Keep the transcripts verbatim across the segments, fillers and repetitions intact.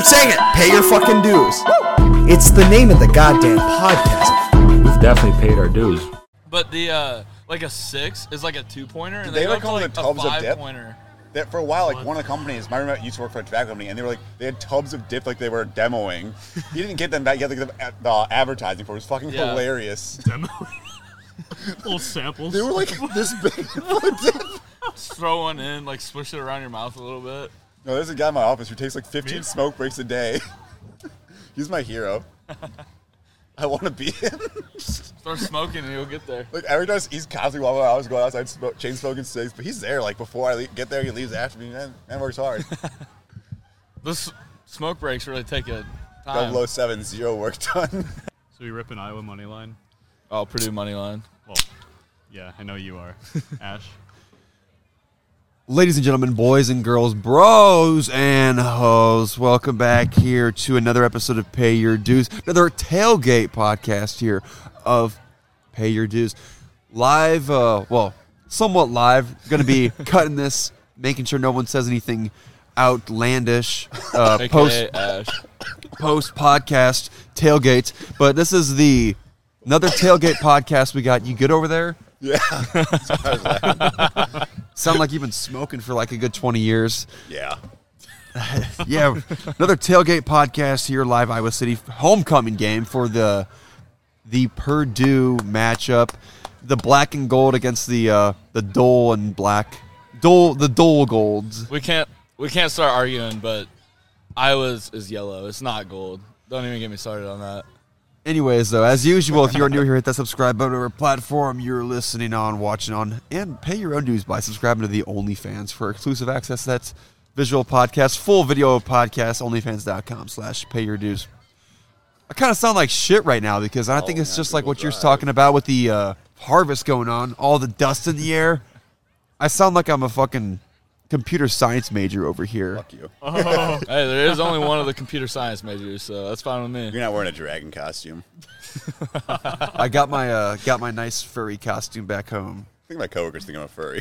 saying it. Pay your fucking dues. It's the name of the goddamn podcast. We've definitely paid our dues. But the uh, like a six is like a two pointer, and they, they, they go call to them like tubs a of five dip. pointer. That for a while, like what? One of the companies, my roommate used to work for a tobacco company, and they were like, they had tubs of dip like they were demoing. He didn't get them back. He had to get them the advertising for it. It was fucking yeah. hilarious. Demoing? Little samples. They were like this big. Just throw one in, like swish it around your mouth a little bit. No, there's a guy in my office who takes like fifteen Me? smoke breaks a day. He's my hero. I want to be him. Start smoking and you'll get there. Like every time he's constantly while I was going outside smoke, chain smoking cigs, but he's there. Like before I leave, get there, he leaves after me. Man, man works hard. Those smoke breaks really take a time. double oh seven, zero work done. So we ripping Iowa money line? Oh, Purdue money line. Well, yeah, I know you are. Ash. Ladies and gentlemen, boys and girls, bros and hoes, welcome back here to another episode of Pay Your Dues, another tailgate podcast here of Pay Your Dues. Live, uh, well, somewhat live, going to be cutting this, making sure no one says anything outlandish, uh, post, post podcast tailgate, but this is the another tailgate podcast we got. You good over there? Yeah. Sound like you've been smoking for like a good twenty years. Yeah. Yeah. Another tailgate podcast here, live Iowa City homecoming game for the the Purdue matchup. The black and gold against the uh, the Dole and black. Dole the Dole Golds. We can't we can't start arguing, but Iowa's is yellow. It's not gold. Don't even get me started on that. Anyways, though, as usual, if you're new here, hit that subscribe button or platform you're listening on, watching on, and pay your own dues by subscribing to the OnlyFans for exclusive access to that visual podcast, full video podcast, onlyfans.com slash pay your dues. I kind of sound like shit right now because I think oh, it's just like what drive. You're talking about with the uh, harvest going on, all the dust in the air. I sound like I'm a fucking computer science major over here. Fuck you. Oh. Hey, there is only one of the computer science majors, so that's fine with me. You're not wearing a dragon costume. I got my uh, got my nice furry costume back home. I think my coworkers think I'm a furry.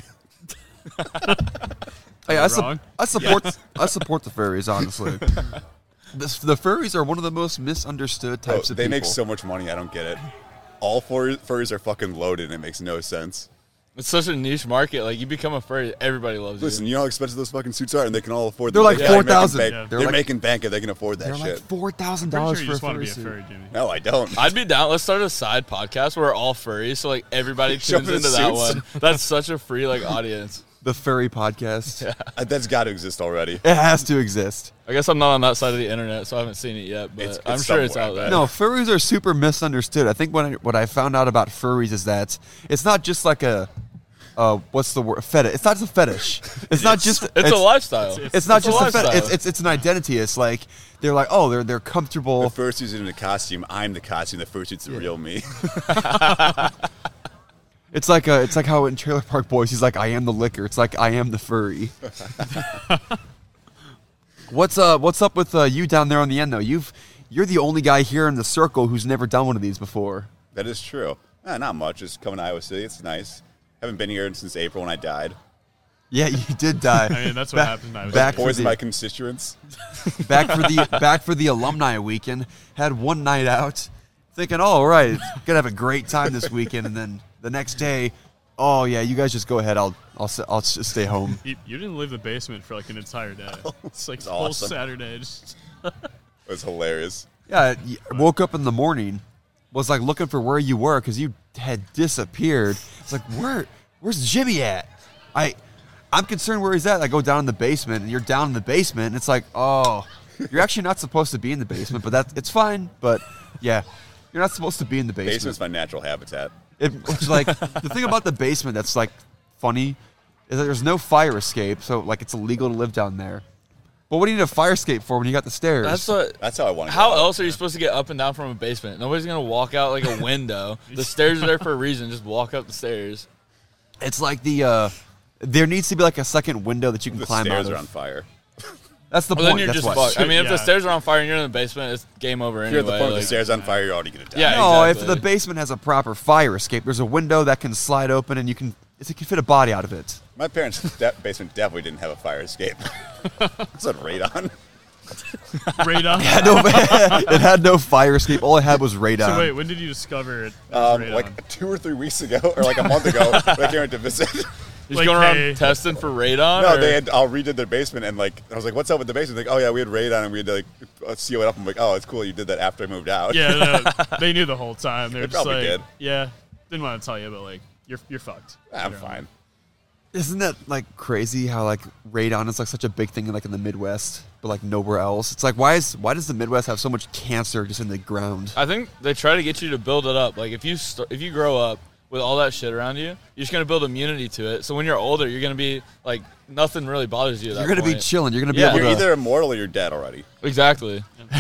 Hey, I, su- I support yes. I support the furries, honestly. This, the furries are one of the most misunderstood types oh, of they people. They make so much money, I don't get it. All fur- furries are fucking loaded, and it makes no sense. It's such a niche market. Like, you become a furry, everybody loves Listen, you. you know how expensive those fucking suits are, and they can all afford them. They're like yeah, four thousand dollars. Yeah. They're, they're like, making bank if they can afford that they're shit. They're like four thousand dollars sure for you a furry just suit. want to be a furry, Jimmy. No, I don't. I'd be down. Let's start a side podcast where we're all furries, so, like, everybody tunes into that one. That's such a free, like, audience. The furry podcast. Yeah. That's got to exist already. It has to exist. I guess I'm not on that side of the internet, so I haven't seen it yet, but it's, it's I'm sure it's out there. No, furries are super misunderstood. I think what I, what I found out about furries is that it's not just like a Uh, what's the word? Fetish. It's not just a fetish. It's not just. It's, it's a lifestyle. It's, it's, it's not it's just a, a fetish. It's, it's it's an identity. It's like they're like, oh, they're they're comfortable. The fursuit's in the costume. I'm the costume. The fursuit's the yeah. real me. It's like a, it's like how in Trailer Park Boys, he's like, I am the liquor. It's like I am the furry. What's uh What's up with uh, you down there on the end though? You've you're the only guy here in the circle who's never done one of these before. That is true. Eh, not much. Just coming to Iowa City. It's nice. Haven't been here since April when I died. Yeah, you did die. I mean, that's what back, happened. I was back poisoned the, my constituents. Back for the back for the alumni weekend. Had one night out, thinking, oh, all right, gonna have a great time this weekend, and then the next day, oh yeah, you guys just go ahead. I'll I'll I'll just stay home. You, you didn't leave the basement for like an entire day. It's like it's the whole awesome. Saturday. Just It was hilarious. Yeah, I woke up in the morning, was like looking for where you were because you had disappeared. It's like where where's Jimmy at? I I'm concerned where he's at. I go down in the basement, and you're down in the basement, and it's like, oh, you're actually not supposed to be in the basement, but that's it's fine. But yeah, you're not supposed to be in the basement. Basement's my natural habitat. It, it's like the thing about the basement that's like funny is that there's no fire escape, so like it's illegal to live down there. But what do you need a fire escape for when you got the stairs? That's what. That's how I want to. How go else are you supposed to get up and down from a basement? Nobody's gonna walk out like a window. The stairs are there for a reason. Just walk up the stairs. It's like the uh, there needs to be like a second window that you can the climb stairs out are of. on fire. That's the well, point. Then you're That's just what. fucked. I mean, if yeah. the stairs are on fire and you're in the basement, it's game over If anyway. you're at the point like, of the stairs on fire, you're already gonna die. Yeah. No, exactly. if the basement has a proper fire escape, there's a window that can slide open and you can it can fit a body out of it. My parents' de- basement definitely didn't have a fire escape. It's a radon. Radon. It had no, it had no fire escape. All it had was radon. So wait, when did you discover it? Um, radon? like two or three weeks ago, or like a month ago, when I came out to visit. He's Like, going around hey. testing for radon? No, or? they had all redid their basement, and like I was like, "What's up with the basement?" Like, "Oh yeah, we had radon, and we had to like uh, seal it up." I'm like, "Oh, it's cool. You did that after I moved out." Yeah, no, they knew the whole time. They were They just probably like, did. yeah, didn't want to tell you, but like, you're you're fucked. I'm You know? fine. Isn't that like crazy how like radon is like such a big thing like in the Midwest, but like nowhere else? It's like why is why does the Midwest have so much cancer just in the ground? I think they try to get you to build it up. Like if you st- if you grow up with all that shit around you, you're just gonna build immunity to it. So when you're older, you're gonna be like nothing really bothers you. At You're that gonna be point. chilling. You're gonna be Yeah. able You're to. either immortal or you're dead already. Exactly.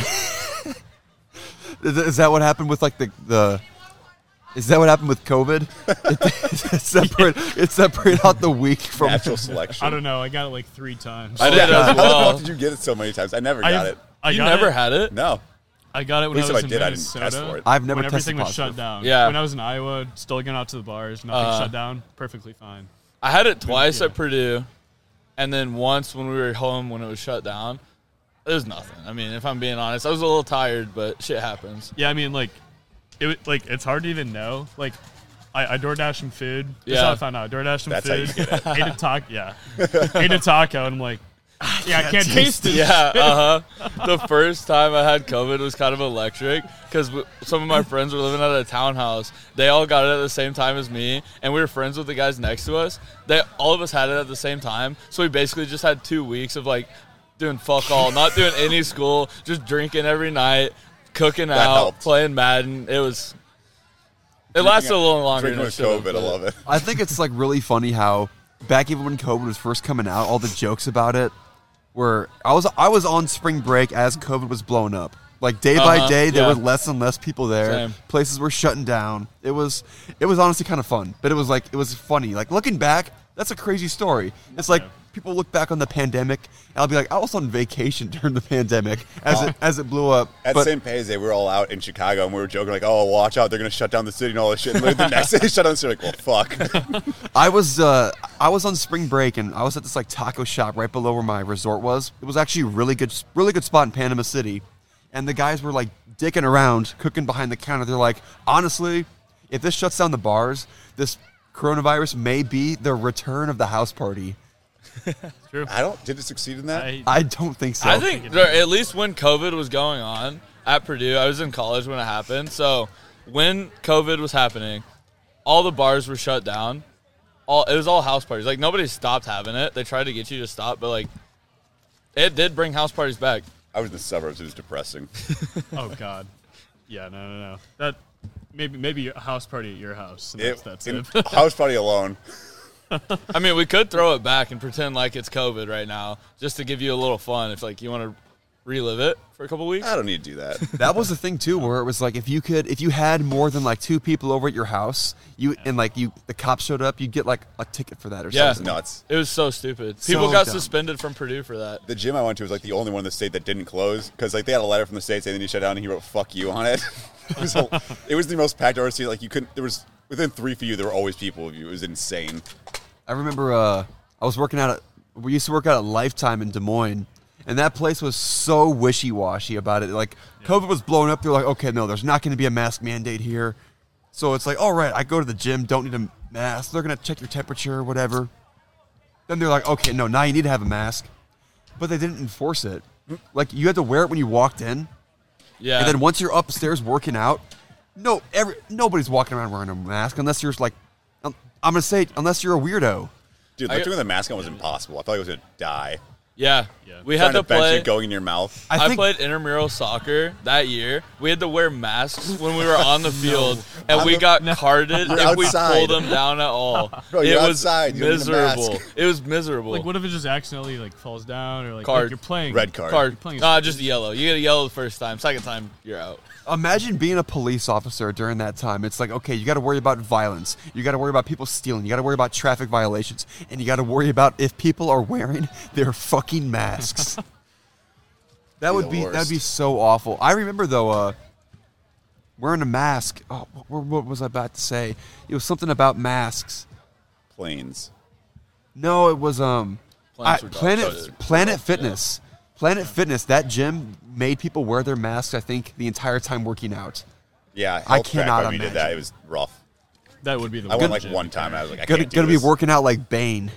Is is that what happened with like the the? Is that what happened with COVID? it, it separate it separate out the weak from. Natural selection. I don't know. I got it like three times. I did as How the well. fuck did you get it so many times? I never I, got it. I you got never it. had it? No. I got it when At least I was if I in did, I didn't Minnesota. test for it. I've never when tested everything was positive. shut down. Yeah. When I was in Iowa, still going out to the bars, nothing Uh, shut down, perfectly fine. I had it twice Yeah. at Purdue, and then once when we were home when it was shut down. It was nothing. I mean, if I'm being honest, I was a little tired, but shit happens. Yeah, I mean, like, it wa- like it's hard to even know. Like, I, I DoorDash some food. That's Yeah. how I found out. DoorDash some That's how you food. get Ate a taco. Yeah, ate a taco, and I'm like, yeah, I can't taste it. Yeah, uh huh. The first time I had COVID was kind of electric because some of my friends were living at a townhouse. They all got it at the same time as me, and we were friends with the guys next to us. They all of us had it at the same time, so we basically just had two weeks of like doing fuck all, not doing any school, just drinking every night, cooking That out, helped. playing Madden. It was. It lasted a little longer. Drinking than it with should've, COVID, I but- love it. I think it's like really funny how back even when COVID was first coming out, all the jokes about it were I was I was on spring break as COVID was blowing up. Like day by Uh-huh, day, there yeah. were less and less people there. Same. Places were shutting down. It was it was honestly kind of fun, but it was like it was funny. Like looking back, that's a crazy story. It's like Yeah. people look back on the pandemic, and I'll be like, I was on vacation during the pandemic as it as it blew up. At But Saint Pay's Day, we were all out in Chicago, and we were joking like, "Oh, watch out! They're gonna shut down the city and all this shit." And like, the next day, they shut down the city. Like, well, fuck. I was uh, I was on spring break and I was at this like taco shop right below where my resort was. It was actually a really good, really good spot in Panama City, and the guys were like dicking around, cooking behind the counter. They're like, honestly, if this shuts down the bars, this coronavirus may be the return of the house party. True. I don't. Did it succeed in that? I, I don't think so. I think there, at least when COVID was going on at Purdue, I was in college when it happened. So when COVID was happening, all the bars were shut down. All it was all house parties. Like nobody stopped having it. They tried to get you to stop, but like it did bring house parties back. I was in the suburbs. It was depressing. oh God. Yeah, no, no, no. That maybe maybe a house party at your house. And It, that's that's in it. house party alone. I mean, we could throw it back and pretend like it's COVID right now, just to give you a little fun. If like you want to relive it for a couple weeks. I don't need to do that. that was the thing too, where it was like if you could, if you had more than like two people over at your house, you and like you, the cops showed up, you'd get like a ticket for that or Yeah. something. Nuts. It was so stupid. So People got dumb. suspended from Purdue for that. The gym I went to was like the only one in the state that didn't close because like they had a letter from the state saying they need to shut down, and he wrote "fuck you" on it. it, was a, it was the most packed I've ever seen. Like you couldn't. There was within three feet of you, there were always people of you. It was insane. I remember uh, I was working out at, we used to work out at Lifetime in Des Moines, and that place was so wishy-washy about it. Like, COVID was blowing up. They're like, okay, no, there's not going to be a mask mandate here. So it's like, all right, I go to the gym, don't need a mask. They're going to check your temperature or whatever. Then they're like, okay, no, now you need to have a mask. But they didn't enforce it. Like, you had to wear it when you walked in. Yeah. And then once you're upstairs working out, no, every nobody's walking around wearing a mask unless you're like, I'm going to say, unless you're a weirdo. Dude, I- lifting with a mask on was impossible. I thought I was gonna die. yeah. Yeah. We Trying had to to bench play. it going in your mouth. I I, think- played intramural soccer that year. We had to wear masks when we were on the field, and On we the- got carded You're if we outside. pulled them down at all. Bro, it you're was outside. You don't need a mask. miserable. It was miserable. Like, what if it just accidentally like falls down or like, Card. like you're playing Red card. Card. playing- Nah, just yellow. You get a yellow the first time. Second time, you're out. Imagine being a police officer during that time. It's like, okay, you got to worry about violence. You got to worry about people stealing. You got to worry about traffic violations. And you got to worry about if people are wearing their fucking masks. that Be would the be worst. that'd be so awful. I remember though, uh, wearing a mask. Oh, what, what was I about to say? It was something about masks. Planes. No, it was um, I, Planets were dog Planet shit. Planet Fitness. Planet Fitness, that gym made people wear their masks, I think, the entire time working out. Yeah, I health track, cannot when we did that. imagine. It was rough. That would be the I went like gym. one time and I was like, I Gonna, can't do gonna be this. working out like Bane.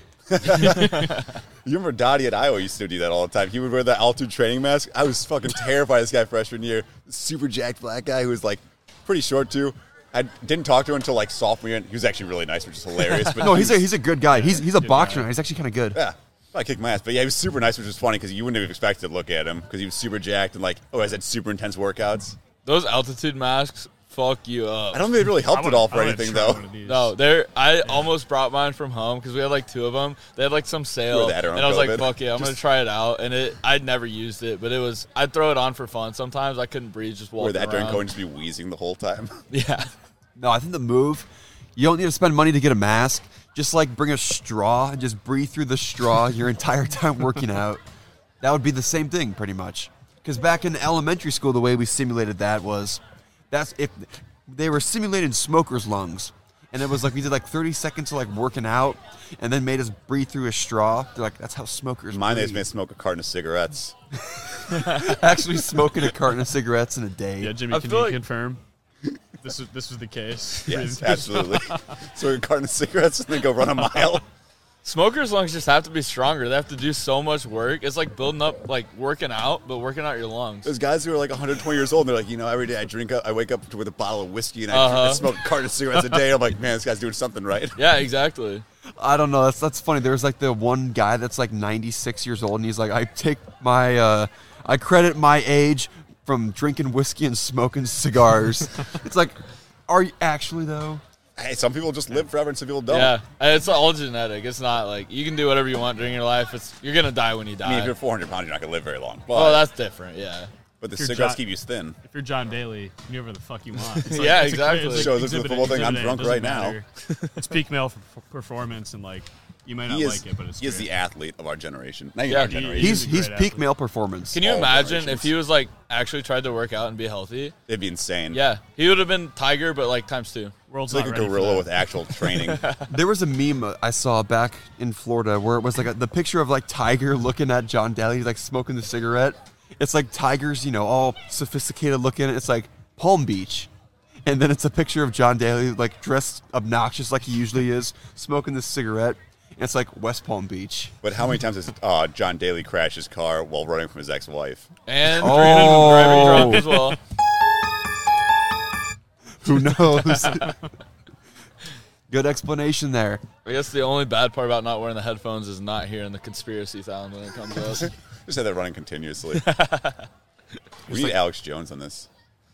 You remember Dottie at Iowa used to do that all the time. He would wear the altitude training mask. I was fucking terrified of this guy freshman year. Super jacked black guy who was like pretty short too. I didn't talk to him until like sophomore year. He was actually really nice, which is hilarious. But No, he he's a, was- he's a good guy. He's he's a Good boxer guy. now. He's actually kind of good. yeah. I kicked my ass, but yeah, he was super nice, which was funny because you wouldn't have expected to look at him because he was super jacked and like, oh, he had super intense workouts. Those altitude masks fuck you up. I don't think it really helped I at all wanna- for I wanna anything try though. one of these. No, there. I almost brought mine from home because we had like two of them. They had like some sale, Were they and on I was like, COVID? "Fuck yeah, I'm gonna Just- try it out." And it, I'd never used it, but it was. I'd throw it on for fun. Sometimes I couldn't breathe just Where walking that during around. COVID and just be wheezing the whole time. Yeah, No, I think the move, you don't need to spend money to get a mask. Just like bring a straw and just breathe through the straw your entire time working out. That would be the same thing pretty much. Because back in elementary school, the way we simulated that was, that's if they were simulating smokers' lungs. And it was like we did like thirty seconds of like working out and then made us breathe through a straw. They're like, that's how smokers Mine breathe. is made smoke a carton of cigarettes. Actually smoking a carton of cigarettes in a day. Yeah, Jimmy, I can feel you like- confirm this was this was the case? Yes, absolutely. So a carton of cigarettes and then go run a mile. smokers' lungs just have to be stronger. They have to do so much work. It's like building up, like working out, but working out your lungs. There's guys who are like one hundred twenty years old and they're like, you know, every day I drink up, I wake up with a bottle of whiskey and I, Uh-huh. I smoke a carton of cigarettes a day. I'm like, man, this guy's doing something right. Yeah, exactly. I don't know. That's that's funny. There's like the one guy that's like ninety-six years old, and he's like, I take my, uh, I credit my age from drinking whiskey and smoking cigars. It's like, are you actually though? Hey, some people just live forever and some people don't. Yeah, it's all genetic. It's not like you can do whatever you want during your life. It's you're gonna die when you die. I mean, if you're four hundred pounds, you're not going to live very long. But, oh, that's different. Yeah. but the If you're cigarettes John- keep you thin. If you're John Daly, you can do whatever the fuck you want. It's Yeah, it's a cra- exactly. it's Shows us the exhibit football A, thing, I'm exhibit A, drunk it doesn't right now. matter. It's peak male f- performance, and like you might not He is, like it, but it's he is great. the athlete of our generation. Not even Yeah, our he- generation. He's a he's great peak athlete. male performance. Can you All imagine generations. if he was like actually tried to work out and be healthy? It'd be insane. Yeah, he would have been Tiger, but like times two. World's It's like not a ready for gorilla that. with actual training. There was a meme I saw back in Florida where it was like a, the picture of like Tiger looking at John Daly like smoking the cigarette. It's like Tiger's, you know, all sophisticated looking. It's like Palm Beach. And then it's a picture of John Daly like dressed obnoxious like he usually is, smoking this cigarette. And it's like West Palm Beach. But how many times has uh, John Daly crashed his car while running from his ex-wife? And Oh. driving drunk as well. Who knows? Good explanation there. I guess the only bad part about not wearing the headphones is not hearing the conspiracy sound when it comes up. Just had that running continuously. we need Alex Jones on this.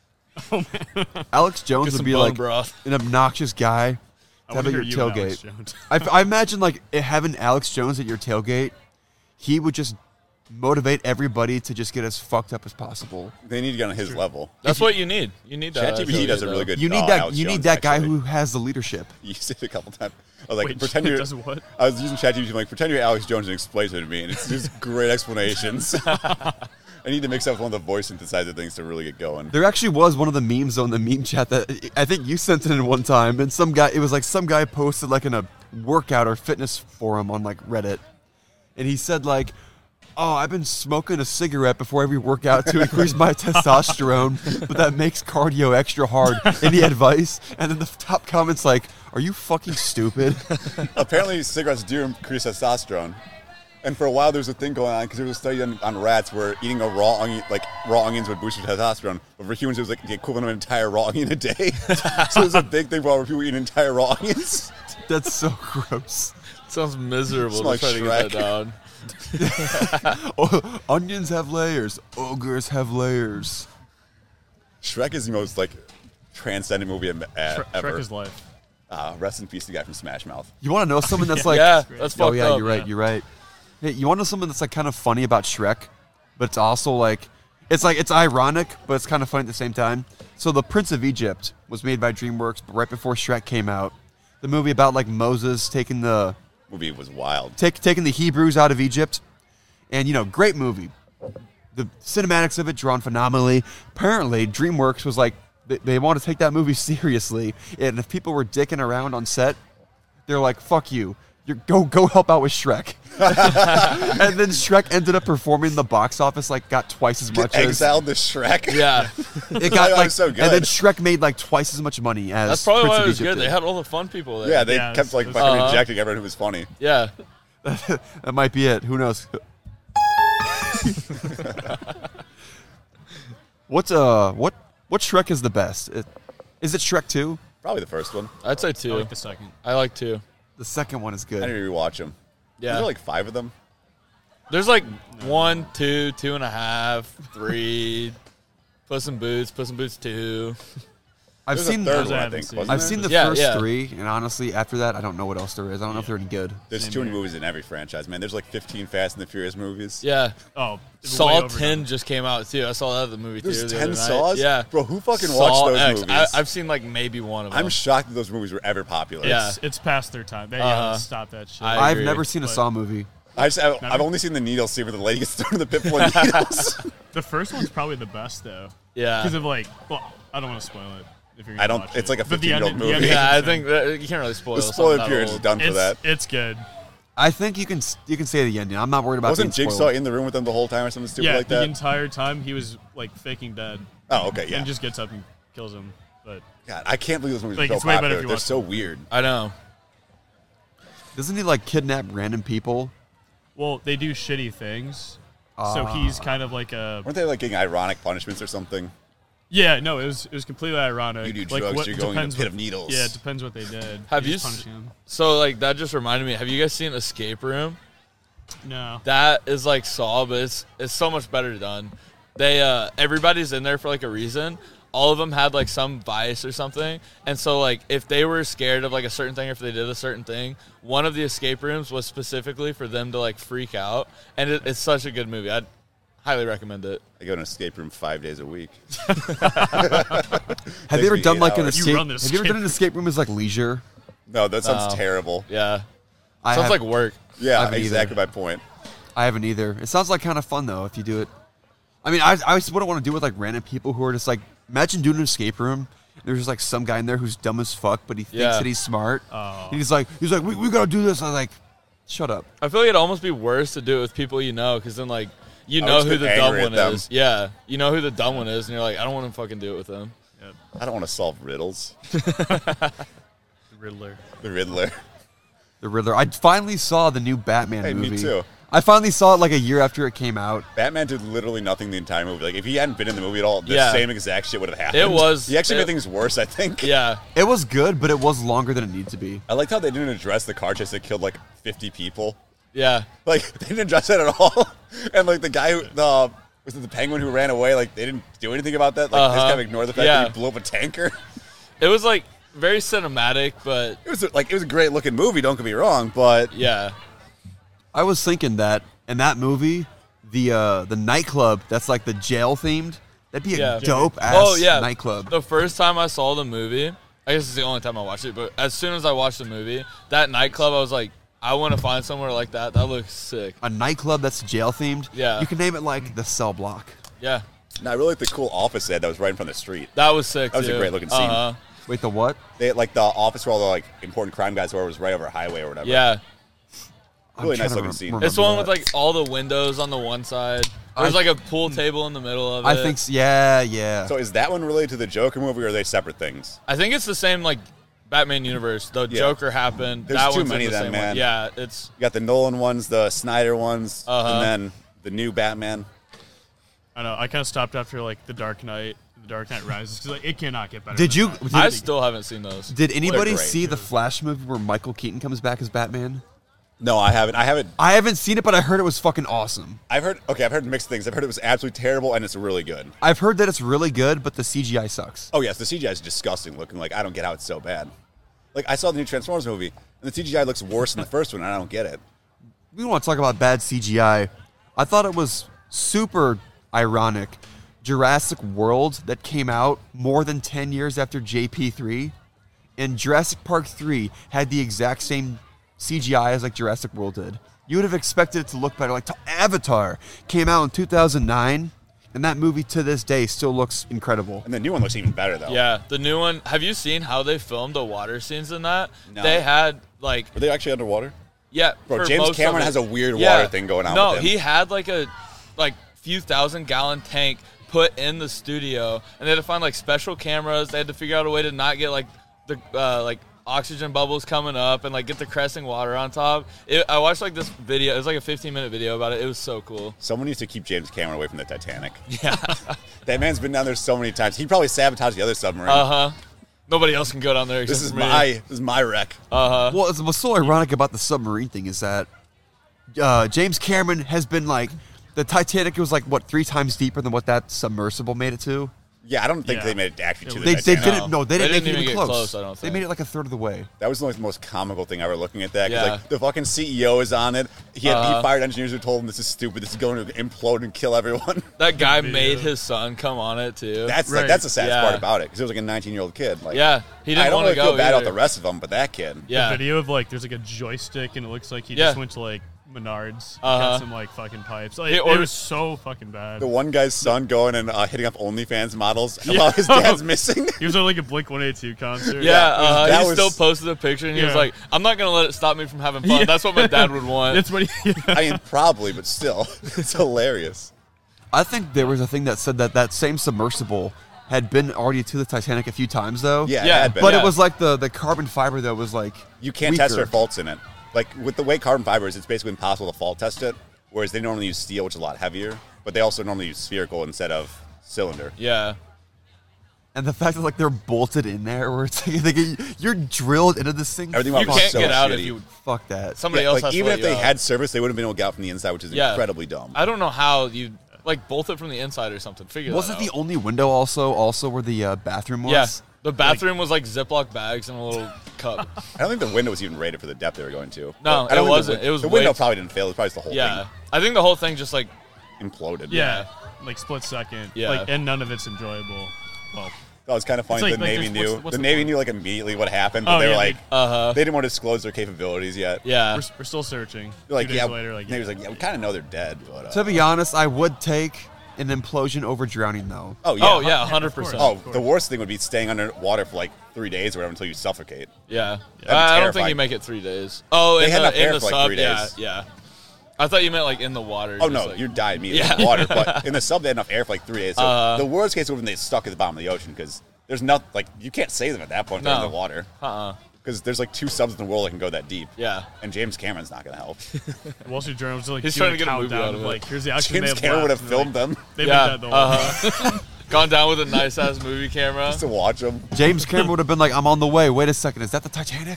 Alex Jones Get would some be bone like broth. an obnoxious guy I to have want at to your hear you and Alex tailgate. Jones. I, I imagine like it- having Alex Jones at your tailgate, he would just motivate everybody to just get as fucked up as possible. They need to get on his level. That's what you need. You need that. ChatGPT does a really good You need uh, that. Alex You need Jones, that guy actually. who has the leadership. You used it a couple times. I was like, Wait, pretend you're. does what? I was using ChatGPT. I'm like, pretend you're Alex Jones and explain it to me, and it's just great explanations. I need to mix up one of the voice synthesizer things to really get going. There actually was one of the memes on the meme chat that I think you sent it in one time, and some guy. It was like some guy posted like in a workout or fitness forum on like Reddit, and he said like, "Oh, I've been smoking a cigarette before every workout to increase my testosterone, but that makes cardio extra hard. Any advice?" And then the top comments like, "Are you fucking stupid?" Apparently, cigarettes do increase testosterone. And for a while, there was a thing going on because there was a study on, on rats where eating a raw onion, like raw onions, would boost your testosterone. But for humans, it was like the equivalent of an entire raw onion a day. So it was a big thing where people eat entire raw onions. That's so gross. Sounds miserable It's to like try to get Shrek. that down. Oh, onions have layers. Ogres have layers. Shrek is the most like transcendent movie em- uh, Shrek, ever. Shrek is life. Uh, rest in peace, the guy from Smash Mouth. You want to know someone that's like, yeah, that's oh fucked yeah, up. you're right, yeah. you're right. Hey, you want to know something that's like kind of funny about Shrek, but it's also like, it's like it's ironic, but it's kind of funny at the same time. So the Prince of Egypt was made by DreamWorks, but right before Shrek came out, the movie about like Moses taking the Movie was wild. take, taking the Hebrews out of Egypt, and you know, great movie. The cinematics of it drawn phenomenally. Apparently, DreamWorks was like they, they want to take that movie seriously, and if people were dicking around on set, they're like, "Fuck you." You're, go go help out with Shrek. And then Shrek ended up performing in the box office, like got twice as much as Exiled to Shrek. Yeah, it got That like, was so good. and then Shrek made like twice as much money as that's probably Prince why of it was Egypt good. They did. had all the fun people there. Yeah, they Yeah, kept like it's- fucking uh-huh. injecting everyone who was funny. yeah. That might be it. Who knows? What's uh what what Shrek is the best? It, is it Shrek two? Probably the first one. I'd say I two. like the second. I like two. The second one is I need good. to rewatch them. Yeah. There are like five of them. There's like one, two, two and a half, three. Puss in Boots, Puss in Boots two. I've There's seen a third Those I one, I haven't think. seen. Wasn't I've there? seen the Yeah, first yeah. three, and honestly, after that, I don't know what else there is. I don't know if they're any good. There's Same too many here. movies in every franchise, man. There's like fifteen Fast and the Furious movies. Yeah. Oh, way Saw overdone. ten just came out too. I saw that at the movie There's theater. the ten other night. Saws? Yeah. Bro, who fucking Saw watched those X. movies? I, I've seen like maybe one of them. I'm shocked that those movies were ever popular. Yeah. It's, it's past their time. They Uh-huh. gotta stop that shit. I I've agree, never seen a but- Saw movie. I've, just, I've, Never? I've only seen the needle scene where the lady gets thrown in the pit full of needles. The first one's probably the best though. Yeah. Because of like, well, I don't want to spoil it. If you're I gonna don't- watch it's it. like a But the fifteen-year-old ending- the movie. ending Yeah, I is think that, you can't really spoil the something spoiler that period is old. done for It's, that. it's good. I think you can you can say the ending. I'm not worried about Wasn't being Jigsaw spoiled. in the room with them the whole time or something stupid Yeah, like the that? entire time he was like faking dead. Oh, okay, yeah. And just gets up and kills him. But God, I can't believe those movies Like, are it's so way better popular. if you They're watch so them. weird. I know. Doesn't he like kidnap random people? well, they do shitty things. so Ah. he's kind of like a Weren't they like getting ironic punishments or something? yeah. No, it was it was completely ironic. You do like, drugs, what, you're going in a depends pit what- of needles. Yeah, it depends what they did. Have He's you just s- punishing him. So like that just reminded me. Have you guys seen Escape Room? No. That is like Saw, but it's it's so much better done. They uh everybody's in there for like a reason. All of them had like some vice or something, and so like if they were scared of like a certain thing, or if they did a certain thing, one of the escape rooms was specifically for them to like freak out, and it, it's such a good movie. I'd highly recommend it. I go to an escape room five days a week. Have Takes you ever me done eight like an hours. You escape? run the Have you ever escape done an escape room as like leisure? No, that sounds No. terrible. Yeah, I sounds have- like work. Yeah, haven't either. exactly my point. I haven't either. It sounds like kind of fun though if you do it. I mean, I I just wouldn't want to do it with like random people who are just like imagine doing an escape room. There's just like some guy in there who's dumb as fuck, but he thinks Yeah. that he's smart. Oh. And he's like he's like we, we gotta do this. I was like, shut up. I feel like it'd almost be worse to do it with people you know, because then like you I know would who get the dumb angry at one them. is. Yeah, you know who the dumb one is, and you're like, I don't want to fucking do it with them. I don't want to solve riddles. The Riddler. The Riddler. The Riddler. I finally saw the new Batman Hey, me movie. too. I finally saw it like a year after it came out. Batman did literally nothing the entire movie. Like if he hadn't been in the movie at all, the Yeah. same exact shit would have happened. It was- He actually it- made things worse, I think. Yeah, It was good, but it was longer than it needed to be. I liked how they didn't address the car chase that killed like fifty people. yeah. Like they didn't address that at all. And like the guy who the was it the penguin who ran away? Like they didn't do anything about that. Like they just Uh-huh. kind of ignored the fact Yeah. that he blew up a tanker. It was like very cinematic, but It was like it was a great looking movie. Don't get me wrong, but yeah, I was thinking that in that movie, the uh, the nightclub that's like the jail themed, that'd be a Yeah. dope ass oh yeah, nightclub. The first time I saw the movie, I guess it's the only time I watched it, but as soon as I watched the movie, that nightclub, I was like, I want to find somewhere like that. That looks sick. A nightclub that's jail themed. Yeah. You can name it like the Cell Block. Yeah, no, I really like the cool office ad that was right in front of the street. that was sick. That was a too. great looking scene. Uh-huh. Wait, the what? They like the office where all the like important crime guys were was right over a highway or whatever. Yeah, I'm Really trying nice to looking rem- scene. remember it's the one that. with like all the windows on the one side. There's I- like a pool table in the middle of it. I think. s Yeah, yeah. So is that one related to the Joker movie, or are they separate things? I think it's the same like Batman universe. The Yeah. Joker happened. There's that too one's in many the of them, same one. man. Yeah, it's You got the Nolan ones, the Snyder ones, Uh-huh. and then the new Batman. I know. I kind of stopped after like The Dark Knight, The Dark Knight Rises, because like, it cannot get better. Did than you? that. Did, I still haven't seen those. did anybody great. see the Flash movie where Michael Keaton comes back as Batman? No, I haven't. I haven't. I haven't seen it, but I heard it was fucking awesome. I've heard. Okay, I've heard mixed things. I've heard it was absolutely terrible, and it's really good. I've heard that it's really good, but the C G I sucks. Oh yes, the C G I is disgusting looking. Like I don't get how it's so bad. Like I saw the new Transformers movie, and the C G I looks worse than the first one, and I don't get it. We don't want to talk about bad C G I. I thought it was super ironic. Jurassic World that came out more than ten years after J P three, and Jurassic Park three had the exact same C G I as like Jurassic World did. You would have expected it to look better. Like Avatar came out in two thousand nine, and that movie to this day still looks incredible. And the new one looks even better though. Yeah, the new one. Have you seen how they filmed the water scenes in that? No. They had like Are they actually underwater? Yeah, Bro, for James most of Cameron it. has a weird Yeah. water thing going on No, with him. he had like a like few thousand gallon tank put in the studio, and they had to find like special cameras. They had to figure out a way to not get like the uh, like oxygen bubbles coming up and like get the cresting water on top. It, I watched like this video. It was like a fifteen minute video about it. It was so cool. Someone needs to keep James Cameron away from the Titanic. Yeah. That man's been down there so many times. He probably sabotaged the other submarine. Uh huh. Nobody else can go down there. this except is for me. my this is my wreck. Uh huh. Well, it's, what's so ironic about the submarine thing is that uh, James Cameron has been like the Titanic was like what three times deeper than what that submersible made it to. Yeah, I don't think Yeah. they made it actually to It the They, they Titanic. didn't. No, they They didn't didn't make it even even get close. close, I don't They think. made it like a third of the way. That was like the most comical thing ever looking at that. 'Cause, Yeah. like the fucking C E O is on it. He, had, Uh-huh. he fired engineers who told him this is stupid. This is going to implode and kill everyone. That guy Video. made his son come on it too. That's Right. like that's the saddest Yeah. part about it because it was like a nineteen year old kid. Like, yeah. He I didn't don't want to really go feel bad either. about the rest of them, but that kid. Yeah. The video of like there's like a joystick and it looks like he Yeah. just went to like Menards, Uh-huh. got some like fucking pipes. Like, He it ordered- was so fucking bad. The one guy's son going and uh, hitting up OnlyFans models Yeah. while his dad's missing. He was at like a Blink one eighty-two concert. Yeah, uh, that he was- still posted a picture and he was Yeah. like, "I'm not gonna let it stop me from having fun." Yeah. That's what my dad would want. That's what he. Yeah. I mean, probably, but still, it's hilarious. I think there was a thing that said that that same submersible had been already to the Titanic a few times though. Yeah, Yeah, it had been. But Yeah. it was like the, the carbon fiber that was like You can't test weaker. for faults in it. Like with the way carbon fiber is, it's basically impossible to fault test it. Whereas they normally use steel, which is a lot heavier, but they also normally use spherical instead of cylinder. yeah, And the fact that like they're bolted in there, where it's like they get, you're drilled into this thing. Everything you about can't so get out shitty. if you. Fuck that. Somebody Yeah, else like has even to if let they you out. had service, they wouldn't have been able to get out from the inside, which is Yeah. incredibly dumb. I don't know how you like bolt it from the inside or something. Figure Wasn't that the out. only window also also where the uh, bathroom was? Yeah, the bathroom was like Ziploc bags in a little cup. I don't think the window was even rated for the depth they were going to. No, But I don't it think wasn't. The, It was the way window too- probably didn't fail. It was probably just the whole Yeah, I think the whole thing just like thing imploded. Yeah, like split second. Yeah. Like, and none of it's enjoyable. Well, That was kind of funny. It's like- the like Navy there's- knew. what's- what's the the Navy point? knew like immediately what happened, but Oh, they were yeah, like, uh huh. they didn't want to disclose their capabilities yet. Yeah, we're, we're still searching. They're like, Two days yeah. later, like, Navy's yeah. like, yeah, we kind of know they're dead. But, uh, To be honest, I would take an implosion over drowning though. oh yeah. oh yeah, hundred percent. Oh, Of course. the worst thing would be staying underwater for like three days or whatever until you suffocate. Yeah, be I, I don't think terrifying. you make it three days. Oh, They in had enough the, in air the for, like, sub, three yeah, days. yeah. I thought you meant like in the water. Oh just, no, like- you die immediately Yeah. in the water. But in the sub, they had enough air for like three days. So Uh-huh. the worst case would have been they stuck at the bottom of the ocean because there's nothing like you can't save them at that point. They're in No. the water Uh-uh. because there's like two subs in the world that can go that deep. Yeah. And James Cameron's not going to help. Wall Street Journal was like He's doing trying to get a movie countdown out of it. Like, here's the action they James have Cameron would left, have and, filmed like, them They Yeah. made that the whole Uh-huh. Gone down with a nice ass movie camera. just to watch them. James Cameron would have been like, "I'm on the way. Wait a second, is that the Titanic?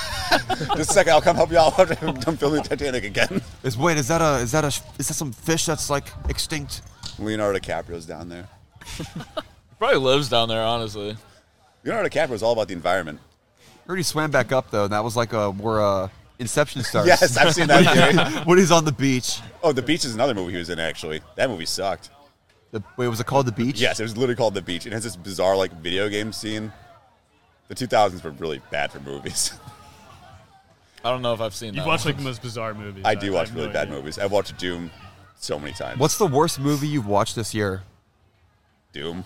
Just a second, I'll come help you out. I'm filming the Titanic again. Is wait, is that a is that a is that some fish that's like extinct?" Leonardo DiCaprio's down there. Probably lives down there, honestly. Leonardo DiCaprio's all about the environment. I heard he swam back up though, and that was like a where uh, Inception starts. Yes, I've seen that theory. when he's on the beach. Oh, The Beach is another movie he was in, actually. That movie sucked. The, wait, was it called The Beach? Yes, it was literally called The Beach. It has this bizarre, like, video game scene. The two thousands were really bad for movies. I don't know if I've seen You've that. watched one. like the most bizarre movies. I do watch have really no bad idea. movies. I've watched Doom so many times. What's the worst movie you've watched this year? Doom?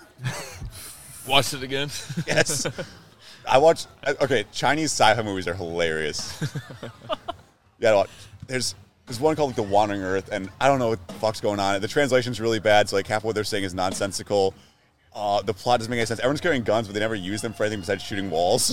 Watched it again. Yes. I watch. Okay, Chinese sci-fi movies are hilarious. Yeah, watch. There's there's one called like, The Wandering Earth, and I don't know what the fuck's going on. The translation's really bad, so like half of what they're saying is nonsensical. Uh, the plot doesn't make any sense. Everyone's carrying guns, but they never use them for anything besides shooting walls.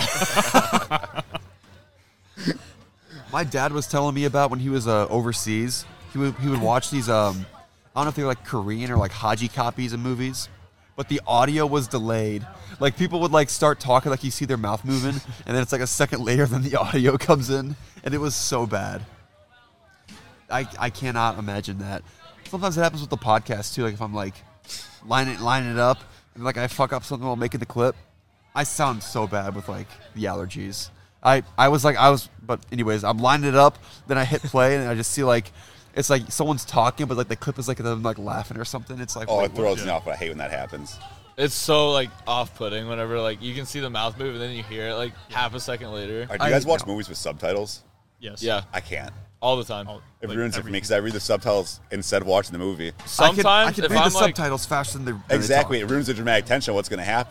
My dad was telling me about when he was uh, overseas. He would he would watch these. Um, I don't know if they were like Korean or like Haji copies of movies, but the audio was delayed. Like people would like start talking, like you see their mouth moving, and then it's like a second later, then the audio comes in, and it was so bad. I I cannot imagine that. Sometimes it happens with the podcast too. Like if I'm like lining lining it up, and like I fuck up something while making the clip, I sound so bad with like the allergies. I, I was like I was but anyways I'm lining it up, then I hit play and I just see like it's like someone's talking but like the clip is like them like laughing or something. It's like Oh, wait, it throws what? me off, but I hate when that happens. It's so like off-putting whenever like you can see the mouth move and then you hear it like half a second later. All right, do you I guys watch know. movies with subtitles? Yes. Yeah, I can't. all the time. All- It like, ruins it for every- me because I read the subtitles instead of watching the movie. I Sometimes can, I can if read I'm the like, subtitles faster than the than they Exactly, talk. it ruins the dramatic tension of what's going to happen.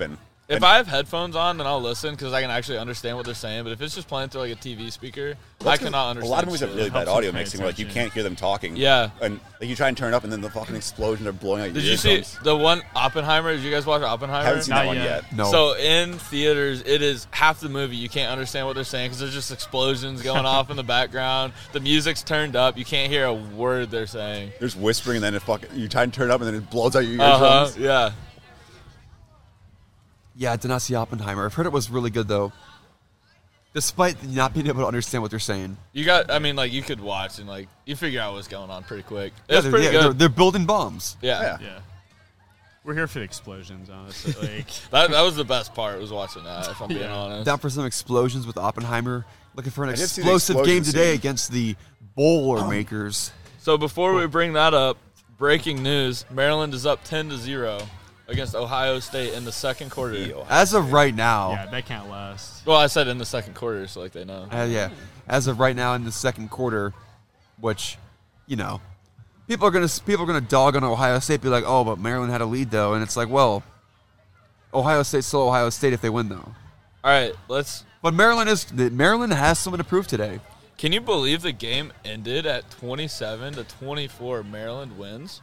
If And- I have headphones on, then I'll listen because I can actually understand what they're saying. But if it's just playing through like a T V speaker, I cannot A understand. lot of movies have shit. really bad helps you audio pay mixing, where like you attention. can't hear them talking. Yeah. and like you try and turn it up, and then the fucking explosions are blowing out your Did you see eardrums. the one Oppenheimer? Did you guys watch Oppenheimer? Haven't seen Not that one yet. yet. No. So in theaters, it is half the movie. You can't understand what they're saying because there's just explosions going off in the background. The music's turned up. You can't hear a word they're saying. There's whispering, and then it fucking you try and turn it up, and then it blows out your Uh huh. eardrums. Yeah. Yeah, I did not see Oppenheimer. I've heard it was really good though, despite not being able to understand what they're saying. You got. I mean, like you could watch and like you figure out what's going on pretty quick. Yeah, It's they're, pretty yeah, they're, good. they're building bombs. Yeah. Yeah. Yeah. We're here for the explosions, honestly. Like, That that was the best part. Was watching that. If I'm being Yeah. honest. Down for some explosions with Oppenheimer. Looking for an I did see the explosive game explosion today scene. against the Boilermakers. So before we bring that up, breaking news: Maryland is up ten to zero against Ohio State in the second quarter. Ew. As of right now, yeah, that can't last. Well, I said in the second quarter, so like they know. uh, yeah, as of right now in the second quarter, which, you know, people are gonna people are gonna dog on Ohio State, be like, oh, but Maryland had a lead though, and it's like, well, Ohio State's still Ohio State if they win though. All right, let's. But Maryland is Maryland has something to prove today. Can you believe the game ended at twenty-seven to twenty-four? Maryland wins.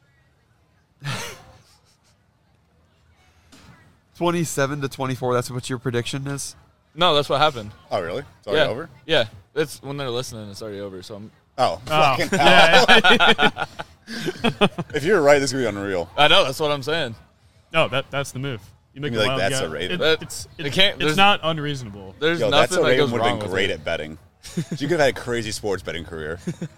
Twenty-seven to twenty-four. That's what your prediction is. No, that's what happened. Oh, really? It's already yeah. over? Yeah, it's when they're listening. It's already over. So I'm, Oh, Oh, fucking hell. yeah. If you're right, this is going to be unreal. I know that's what I'm saying. No, that that's the move. You make Be a like, wild that's guess. a Raven. It, That- it's it it, can't- it's there's- not unreasonable. There's Yo, that's nothing a that Raven goes would wrong have been with great it. at betting. You could have had a crazy sports betting career.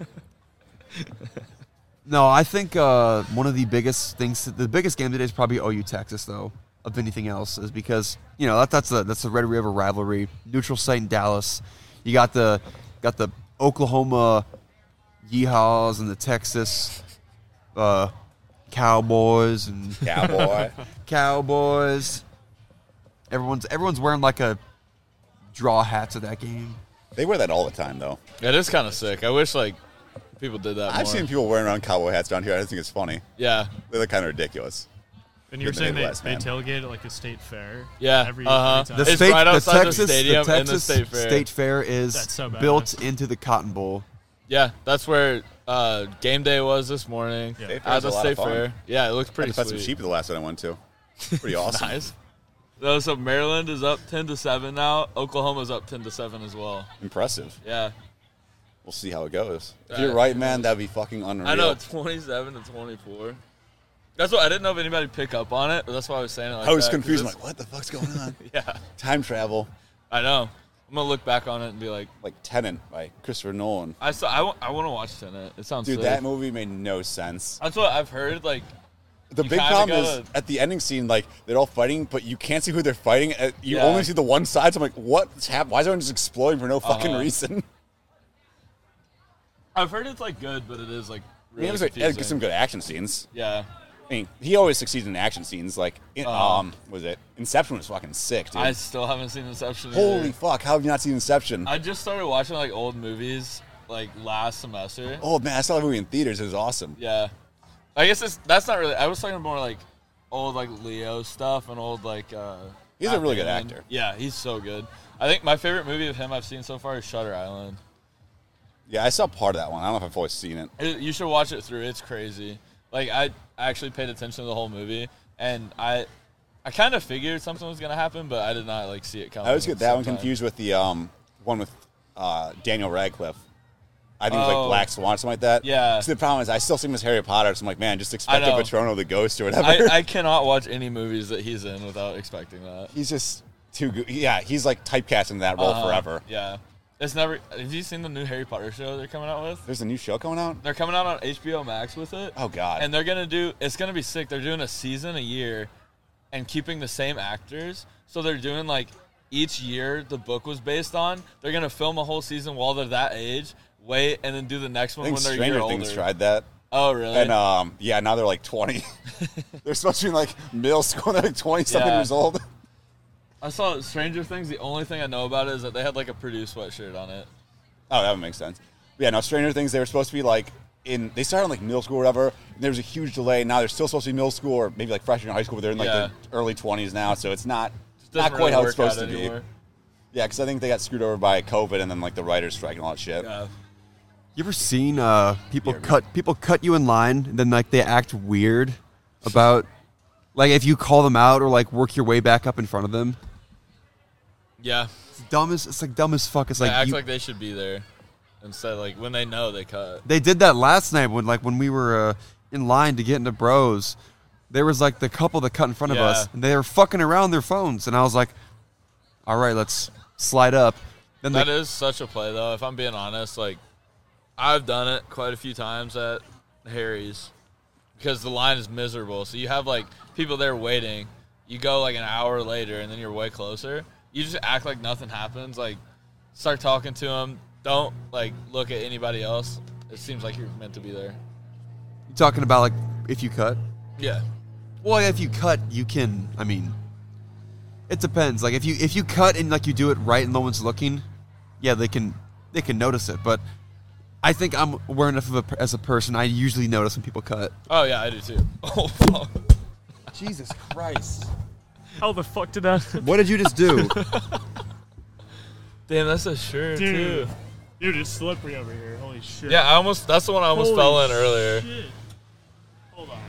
No, I think uh, one of the biggest things, the biggest game today is probably O U Texas, though, of anything else, is because you know that, that's a that's a Red River rivalry, neutral site in Dallas. You got the got the Oklahoma Yeehaws and the Texas uh, Cowboys and Cowboy. Cowboys. Everyone's everyone's wearing like a draw hats at that game. They wear that all the time, though. It is kind of sick. I wish like people did that. I've more. seen people wearing around cowboy hats down here. I just think it's funny. Yeah, They look kind of ridiculous. And you were in the saying they, Midwest, they man. tailgate at like a state fair. Yeah, Every, uh-huh. every time. The It's state, right outside the the Texas, stadium the and the Texas State Fair. State Fair is That's so badass. built into the Cotton Bowl. yeah. That's where uh, game day was this morning Yeah. State at Fair's the a lot State of fun. Fair. Yeah, it looks I pretty had to find some sweet. sheep the last one I went to. Pretty awesome. Nice. So, so Maryland is up ten to seven now. Oklahoma's up ten to seven as well. Impressive. Yeah, We'll see how it goes. If Uh, you're right, man, that'd be fucking unreal. I know twenty-seven to twenty-four. That's what I didn't know if anybody pick up on it, but that's why I was saying it like I was that, 'cause confused. I'm it's- like, what the fuck's going on? yeah, Time travel. I know. I'm gonna look back on it and be like, Like Tenet by Christopher Nolan. I saw. I, w- I want to watch Tenet. It sounds Dude, sick. that movie made no sense. That's what I've heard. Like, The You big kinda problem is gotta- at the ending scene, like they're all fighting, but you can't see who they're fighting. Uh, You Yeah. only see the one side. So I'm like, what's happening? Why is everyone just exploding for no fucking Uh-huh. reason? I've heard it's like good, but it is like I mean, really it was like, confusing. it had some good action scenes. Yeah, I mean, he always succeeds in action scenes. Like, in, Uh-huh. um, was it Inception was fucking sick, dude. I still haven't seen Inception. Either. Holy fuck! How have you not seen Inception? I just started watching like old movies like last semester. oh man, I saw that movie in theaters. It was awesome. Yeah, I guess it's that's not really. I was talking more like old like Leo stuff and old like. uh He's a Matt really good Damon. actor. Yeah, he's so good. I think my favorite movie of him I've seen so far is Shutter Island. Yeah, I saw part of that one. I don't know if I've always seen it. It- you should watch it through. It's crazy. Like I actually paid attention to the whole movie, and I, I kind of figured something was gonna happen, but I did not like see it coming. I always at get the that same one time. confused with the um one with uh, Daniel Radcliffe. I think it was Oh. like Black Swan or something like that. Yeah. So the problem is, I still see him as Harry Potter, so I'm like, man, just expect a know. Patrono the Ghost or whatever. I, I cannot watch any movies that he's in without expecting that. he's just too good. Yeah, he's like typecast in that role Uh-huh. forever. Yeah, it's never. Have you seen the new Harry Potter show they're coming out with? There's a new show coming out. They're coming out on H B O Max with it. Oh God. And they're gonna do. It's gonna be sick. They're doing a season a year, and keeping the same actors. So they're doing like each year the book was based on. They're gonna film a whole season while they're that age. Wait, and then do the next I one think when they're a Stranger year Things older. tried that. Oh really? And um, yeah, now they're like twenty. They're supposed to be in like middle school. They're like twenty something Yeah. years old. I saw Stranger Things. The only thing I know about it is that they had like a Purdue sweatshirt on it. Oh, that would make sense. But yeah, no, Stranger Things. They were supposed to be like in they started in like middle school or whatever. And there was a huge delay. Now they're still supposed to be middle school or maybe like freshman in high school, but they're in like Yeah. their early twenties now. So it's not Just not doesn't quite really how work it's supposed out to anymore. be. Yeah, because I think they got screwed over by COVID and then like the writers' strike and all that shit. Yeah. You ever seen uh, people Yeah. cut people cut you in line and then like they act weird about like if you call them out or like work your way back up in front of them? Yeah. It's dumb as it's like dumb as fuck. It's They like act you- like they should be there. Instead, like when they know they cut. they did that last night when like when we were uh, in line to get into Bros. There was like the couple that cut in front of Yeah. us and they were fucking around their phones and I was like, all right, let's slide up. Then That they, is such a play, though. If I'm being honest, like I've done it quite a few times at Harry's because the line is miserable. So you have like people there waiting. You go like an hour later, and then you're way closer. You just act like nothing happens. Like start talking to them. Don't like look at anybody else. It seems like you're meant to be there. you talking about like if you cut? Yeah. Well, if you cut, you can. I mean, it depends. Like if you if you cut and like you do it right and no one's looking, yeah, they can they can notice it. But I think I'm aware enough of a, as a person. I usually notice when people cut. Oh yeah, I do too. Oh fuck. Jesus Christ! How the fuck did that? What did you just do? Damn, that's a shirt Dude. too. Dude, it's slippery over here. Holy shit. Yeah, I almost. That's the one I almost Holy fell in earlier. shit. Hold on.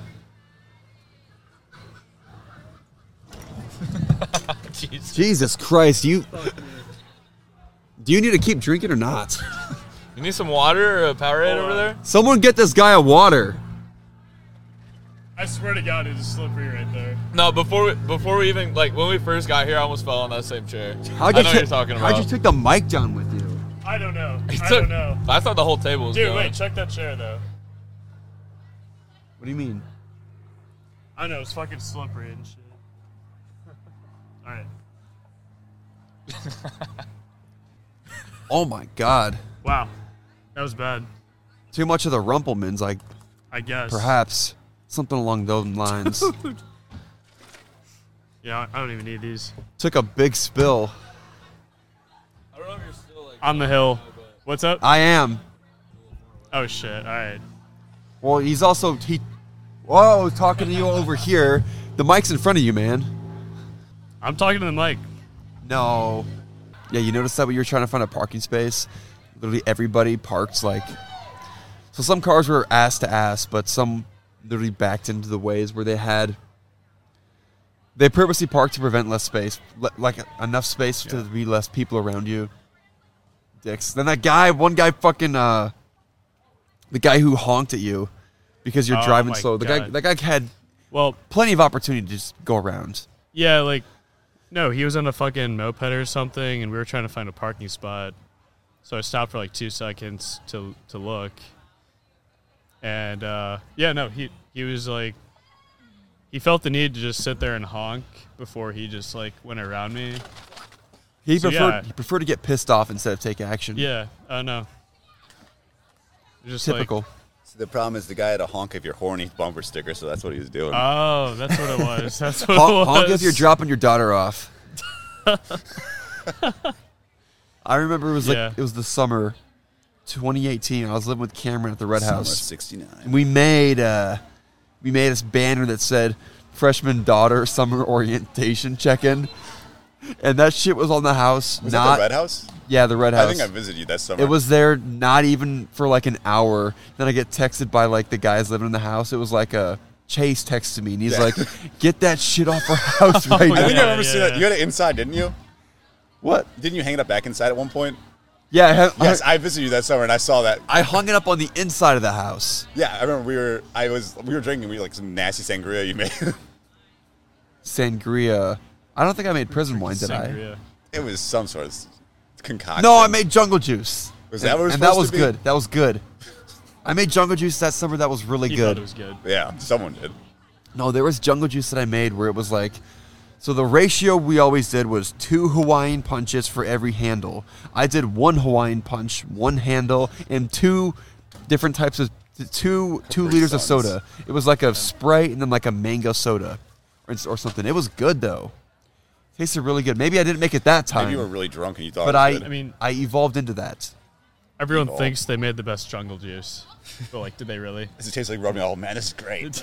Jeez. Jesus Christ! You do you need to keep drinking or not? You need some water or a Powerade Hold over on. there? Someone get this guy a water. I swear to God, it's slippery right there. No, before we, before we even like when we first got here, I almost fell on that same chair. How'd I you know ta- what you're talking about. How'd you take the mic down with you? I don't know. He I took- don't know. I thought the whole table was Dude, going. wait, check that chair though. What do you mean? I know, it's fucking slippery and shit. Alright. Oh my God! Wow. That was bad. Too much of the Rumplemans, like I guess. perhaps something along those lines. Yeah, I don't even need these. Took a big spill. I don't know if you're still like On the hill. What's up? I am. Oh shit. Alright. Well, he's also he. Whoa, talking to you over here. The mic's in front of you, man. I'm talking to the mic. No. Yeah, you noticed that when you were trying to find a parking space, literally everybody parked like. So some cars were ass to ass, but some literally backed into the ways where they had. They purposely parked to prevent less space, le- like enough space to be less people around you. Dicks. Then that guy, one guy, fucking, uh, the guy who honked at you because you're Oh driving my slow. The guy, God. that guy had Well, plenty of opportunity to just go around. yeah, like, no, he was on a fucking moped or something, and we were trying to find a parking spot. So I stopped for like two seconds to to look. And, uh, yeah, no, he, he was like, he felt the need to just sit there and honk before he just, like, went around me. He So, preferred yeah. he preferred to get pissed off instead of take action. Yeah, I know. It was Just Typical. Like, So the problem is the guy had a honk if you're horny bumper sticker, so that's what he was doing. oh, that's what it was. That's what Honk, it was. honk if you're dropping your daughter off. I remember it was like Yeah. it was the summer twenty eighteen. I was living with Cameron at the Red Summer House. sixty-nine. And we made uh we made this banner that said freshman daughter summer orientation check-in. And that shit was on the house. Was not that the Red House? Yeah, the Red House. I think I visited you that summer. It was there not even for like an hour. Then I get texted by like the guys living in the house. It was like a Chase texted me and he's Yeah. like, "Get that shit off our house right I now." think I Yeah, remember seeing yeah. that. You had it inside, didn't you? What? Didn't you hang it up back inside at one point? Yeah, I, have, Yes, I visited you that summer and I saw that. I hung it up on the inside of the house. Yeah, I remember we were. I was. We were drinking. We had, like some nasty sangria you made. Sangria. I don't think I made prison wine, did I? Sangria. It was some sort of concoction. No, I made jungle juice. Was that and, what it was and that supposed was to be? good. That was good. I made jungle juice that summer. That was really He good. thought it was good. Yeah, someone did. No, there was jungle juice that I made where it was like, so the ratio we always did was two Hawaiian punches for every handle. I did one Hawaiian punch, one handle, and two different types of two two Capri liters of Suns. soda. It was like a Sprite and then like a mango soda, or, or something. It was good though. Tasted really good. Maybe I didn't make it that time, Maybe you were really drunk and you thought. but it I was good. I mean- I evolved into that. Everyone Evil. thinks they made the best jungle juice, but like, did they really? Does it taste like rubbing? Oh man, this is great.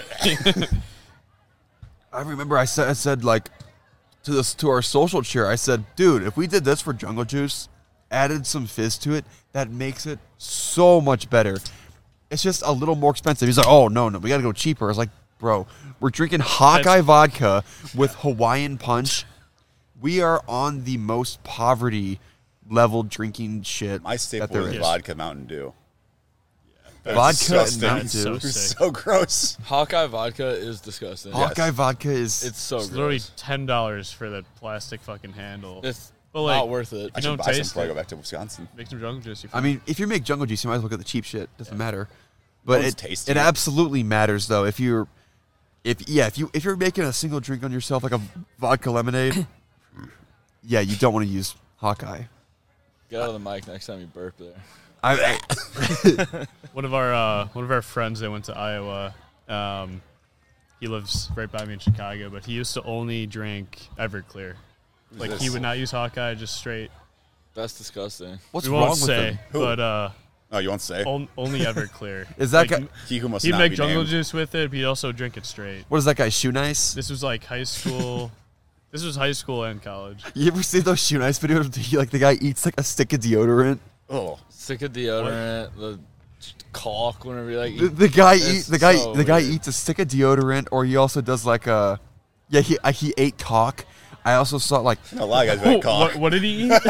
I remember I said I said like to this to our social chair. I said, dude, if we did this for jungle juice, added some fizz to it, that makes it so much better. It's just a little more expensive. He's like, oh no, no, we got to go cheaper. I was like, bro, we're drinking Hawkeye vodka with Hawaiian punch. We are on the most poverty level drinking shit My that staple there is is. vodka Mountain Dew. That's Vodka and disgusting. Mountain It's Dew. so It's sick. so gross. Hawkeye vodka is disgusting. Hawkeye vodka is It's so It's literally gross. ten dollars for the plastic fucking handle. It's But, like, not worth it. I You should don't buy some taste before I it. go back to Wisconsin. Make some jungle juice. I mean, if you make jungle juice, you might as well get the cheap shit. Doesn't matter. But Oh, it's it, tasty. it absolutely matters though. If you're, if yeah, if you if you're making a single drink on yourself like a vodka lemonade, yeah, you don't want to use Hawkeye. Get out of the mic next time you burp there. I, I one of our uh, one of our friends that went to Iowa, um, he lives right by me in Chicago, but he used to only drink Everclear. Like he this? would not use Hawkeye, just straight. That's disgusting. what's we wrong won't with say, them? Who? but uh, Oh, you won't say? on, only Everclear. Is that like, guy? He who must He'd not make be jungle named. juice with it, but he'd also drink it straight. What is that guy? Shoe Nice? This was like high school. This was high school and college. You ever see those Shoe Nice videos? Where he, like the guy eats like a stick of deodorant. Oh, Sick of deodorant, the caulk whenever you like. The, eat- the guy It's eat the guy so the guy weird. eats a stick of deodorant, or he also does like a yeah he uh, he ate cock. I also saw like a lot of guys make what, cock. what did he eat? Knew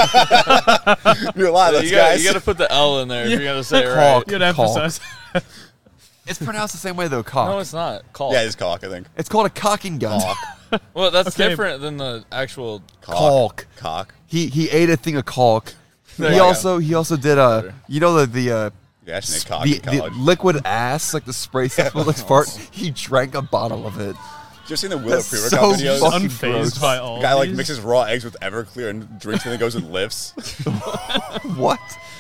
a lot of those you, gotta, guys. you gotta put the L in there if you're gonna say it Caulk. right. You gotta Caulk. emphasize. it's pronounced the same way though. Cock. No, it's not. Caulk. Yeah, it's cock, I think. It's called a cocking gun. Cock. Well, that's Okay. different than the actual. Cock. Caulk. Cock. He he ate a thing of caulk. There He you go. also he also did a you know the the uh, Yeah, actually, cock the, in the college. liquid ass like the spray stuff with his fart. He drank a bottle of it. Did you ever seen the Willow That's pre-workout so videos? fucking Unfazed gross. by all. Guy like these. mixes raw eggs with Everclear and drinks and then goes and lifts. What?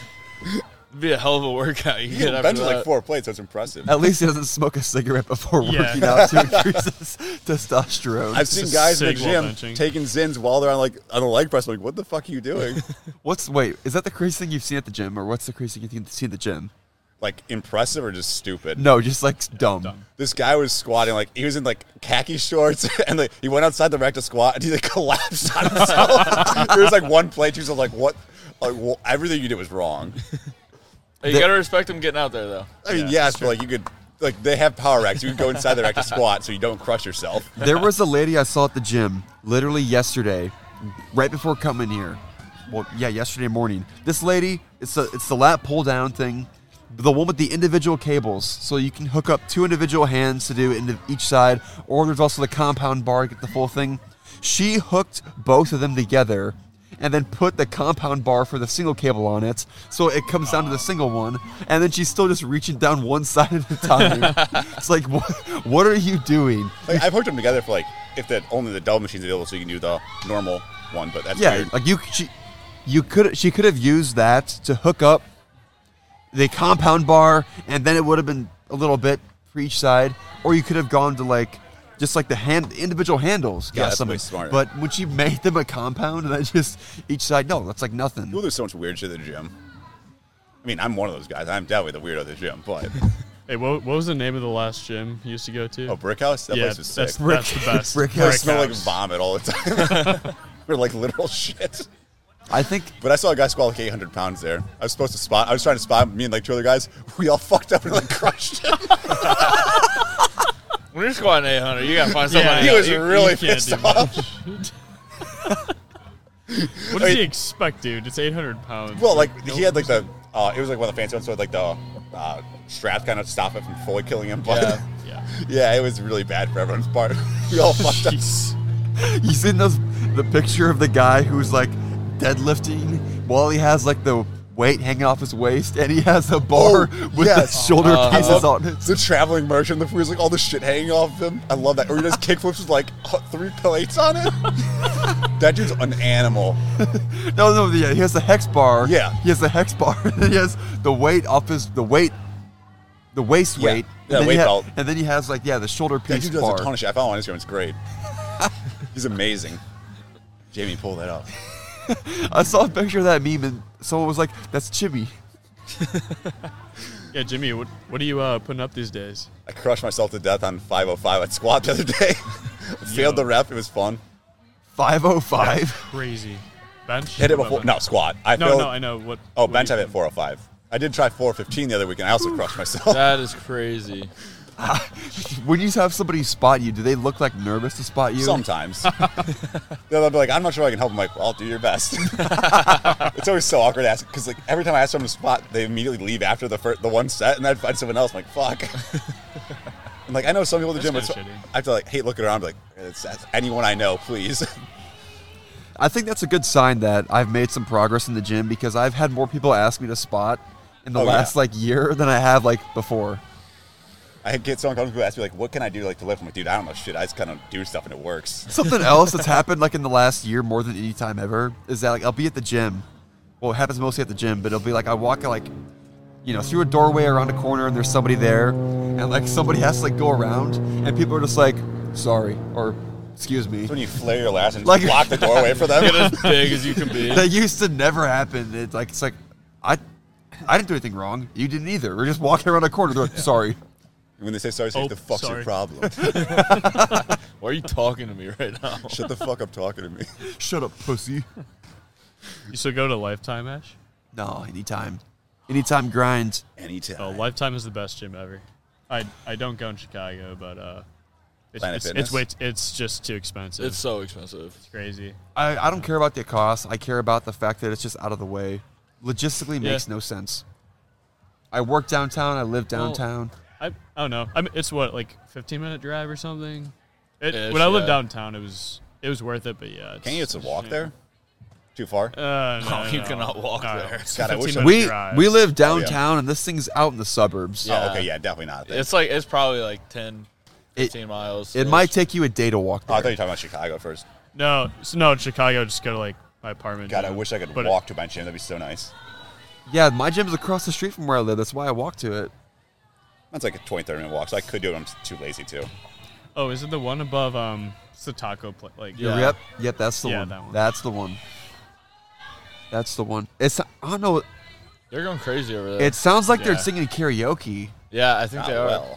It'd be a hell of a workout. You He get after benches that. like four plates, so it's impressive. At least he doesn't smoke a cigarette before Yeah. working out to increase his testosterone. I've seen is guys in the sick while gym benching. taking Zins while they're on like on the leg press. I'm like, what the fuck are you doing? What's wait? Is that the craziest thing you've seen at the gym, or what's the craziest thing you've seen at the gym? Like impressive or just stupid? No, just like dumb. Dumb. This guy was squatting like he was in like khaki shorts and like he went outside the rack to squat and he like collapsed on himself. There was like one plate. He was like, what? Like well, everything you did was wrong. Hey, you The- gotta respect him getting out there though. I mean, Yeah, yes, but like you could like they have power racks. You could go inside the rack to squat so you don't crush yourself. There was a lady I saw at the gym literally yesterday, right before coming here. Well, yeah, yesterday morning. This lady, it's a, it's the lat pull down thing, the one with the individual cables, so you can hook up two individual hands to do it into each side, or there's also the compound bar to get the full thing. She hooked both of them together and then put the compound bar for the single cable on it, so it comes down to the single one, and then she's still just reaching down one side at a time. It's like, what, what are you doing? Like I've hooked them together for like if that only the double machine's available, so you can do the normal one. But that's Yeah, weird. like you, she, you could, she could have used that to hook up the compound bar, and then it would have been a little bit for each side, or you could have gone to like, just like the hand, individual handles. Got Yeah, that's something. way smarter. But when she made them a compound, and then just each side, no, that's like nothing. People do so much weird shit at the gym. I mean, I'm one of those guys. I'm definitely the weirdo at the gym. But Hey, what, what was the name of the last gym you used to go to? oh, Brick House, that yeah, place was sick. that's, that's the best. Brick I House. smell like House. vomit all the time. We're like literal shit. I think But I saw a guy squat like eight hundred pounds there. I was supposed to spot. I was trying to spot me and like two other guys. We all fucked up and like crushed him. When you're squatting eight hundred, you gotta find Yeah, somebody. he else. was You- really you can't pissed do off. What does he expect, dude? It's eight hundred pounds. Well, like no he had like person- the. Uh, it was like one of the fancy ones, so like the uh, straps kind of stop it from fully killing him. But Yeah. Yeah. yeah, it was really bad for everyone's part. We all fucked up. Jeez. you seen those the picture of the guy who's like deadlifting while he has like the weight hanging off his waist, and he has a bar Oh, with yes. the shoulder Uh, I pieces love on it. the traveling merchant. The food like all the shit hanging off him. I love that. Or he does kickflips with like three plates on it. That dude's an animal. No, no, yeah, he has the hex bar. Yeah. he has the hex bar. And then he has the weight off his the weight, the waist Yeah. weight. Yeah, and then weight he ha- belt. And then he has like yeah, the shoulder That piece dude does bar. a ton of shit. I follow him on Instagram. It's great. He's amazing. Jamie, pull that up. I saw a picture of that meme, and someone was like, "That's Chibi." Yeah, Jimmy, what what are you uh, putting up these days? I crushed myself to death on five oh five at squat the other day. Failed the rep. It was fun. five oh five. Crazy. Bench? Hit it What before. about- No, squat. I No, failed. no, I know. What? Oh, what bench do I you- hit four oh five. I did try four fifteen the other week, and I also crushed myself. That is crazy. When you have somebody spot you, do they look like nervous to spot you? Sometimes. They'll be like, I'm not sure I can help. I'm like, well, I'll do your best. It's always so awkward to ask, because like, every time I ask someone to spot, they immediately leave after the first, the one set, and then I'd find someone else. I'm like, fuck. I'm like, I know some people in the That's gym, but kinda so, shitty. I have to like, hate looking around, be like, it's, that's anyone I know, please. I think that's a good sign that I've made some progress in the gym because I've had more people ask me to spot in the Oh, last yeah. like year than I have like before. I get someone comes who asks me like, what can I do like to lift? I'm like, dude, I don't know shit. I just kind of do stuff and it works. Something else that's happened like in the last year more than any time ever is that like I'll be at the gym. Well, it happens mostly at the gym, but it'll be like I walk like, you know, through a doorway around a corner and there's somebody there, and like somebody has to like go around, and people are just like, sorry or excuse me. That's when you flare your last and Like- block the doorway for them. Get as big as you can be. That used to never happen. It's like it's like I, I didn't do anything wrong. You didn't either. We're just walking around a corner. They're like, sorry. When they say sorry, say, Oh, what the fuck's sorry. your problem? Why are you talking to me right now? Shut the fuck up talking to me. Shut up, pussy. You still go to Lifetime, Ash? No, anytime, anytime grind. Anytime. Oh, Lifetime is the best gym ever. I I don't go in Chicago, but uh, it's Planet it's, Fitness? it's way t- it's just too expensive. It's so expensive. It's crazy. I, I don't care about the cost. I care about the fact that it's just out of the way. Logistically Yeah. makes no sense. I work downtown. I live Well, downtown. I I don't know. I mean, it's what like fifteen minute drive or something. It, Ish, when I lived yeah. downtown, it was it was worth it. But yeah, it's, Can you just walk yeah. there? Too far? Uh, no, No, you no. cannot walk No, there. it's God, I wish fifteen I- minute we drive. we live Oh, yeah. downtown, and this thing's out in the suburbs. Yeah. Oh, okay, yeah, definitely not. Then. It's like it's probably like ten, It- fifteen miles. It might take you a day to walk Oh, I there. thought you were talking about Chicago first. No, so no, in Chicago, just go to like my apartment. God, I gym. wish I could But walk to my gym. That'd be so nice. Yeah, my gym's across the street from where I live. That's why I walk to it. That's like a twenty, thirty minute walk, so I could do it. I'm just too lazy to. Oh, is it the one above? Um, it's the taco place. Like Yeah. Yep, yep, that's the Yeah, one. that one. That's the one. That's the one. It's I don't know. They're going crazy over there. It sounds like they're Yeah. singing karaoke. yeah, I think Not they are. well.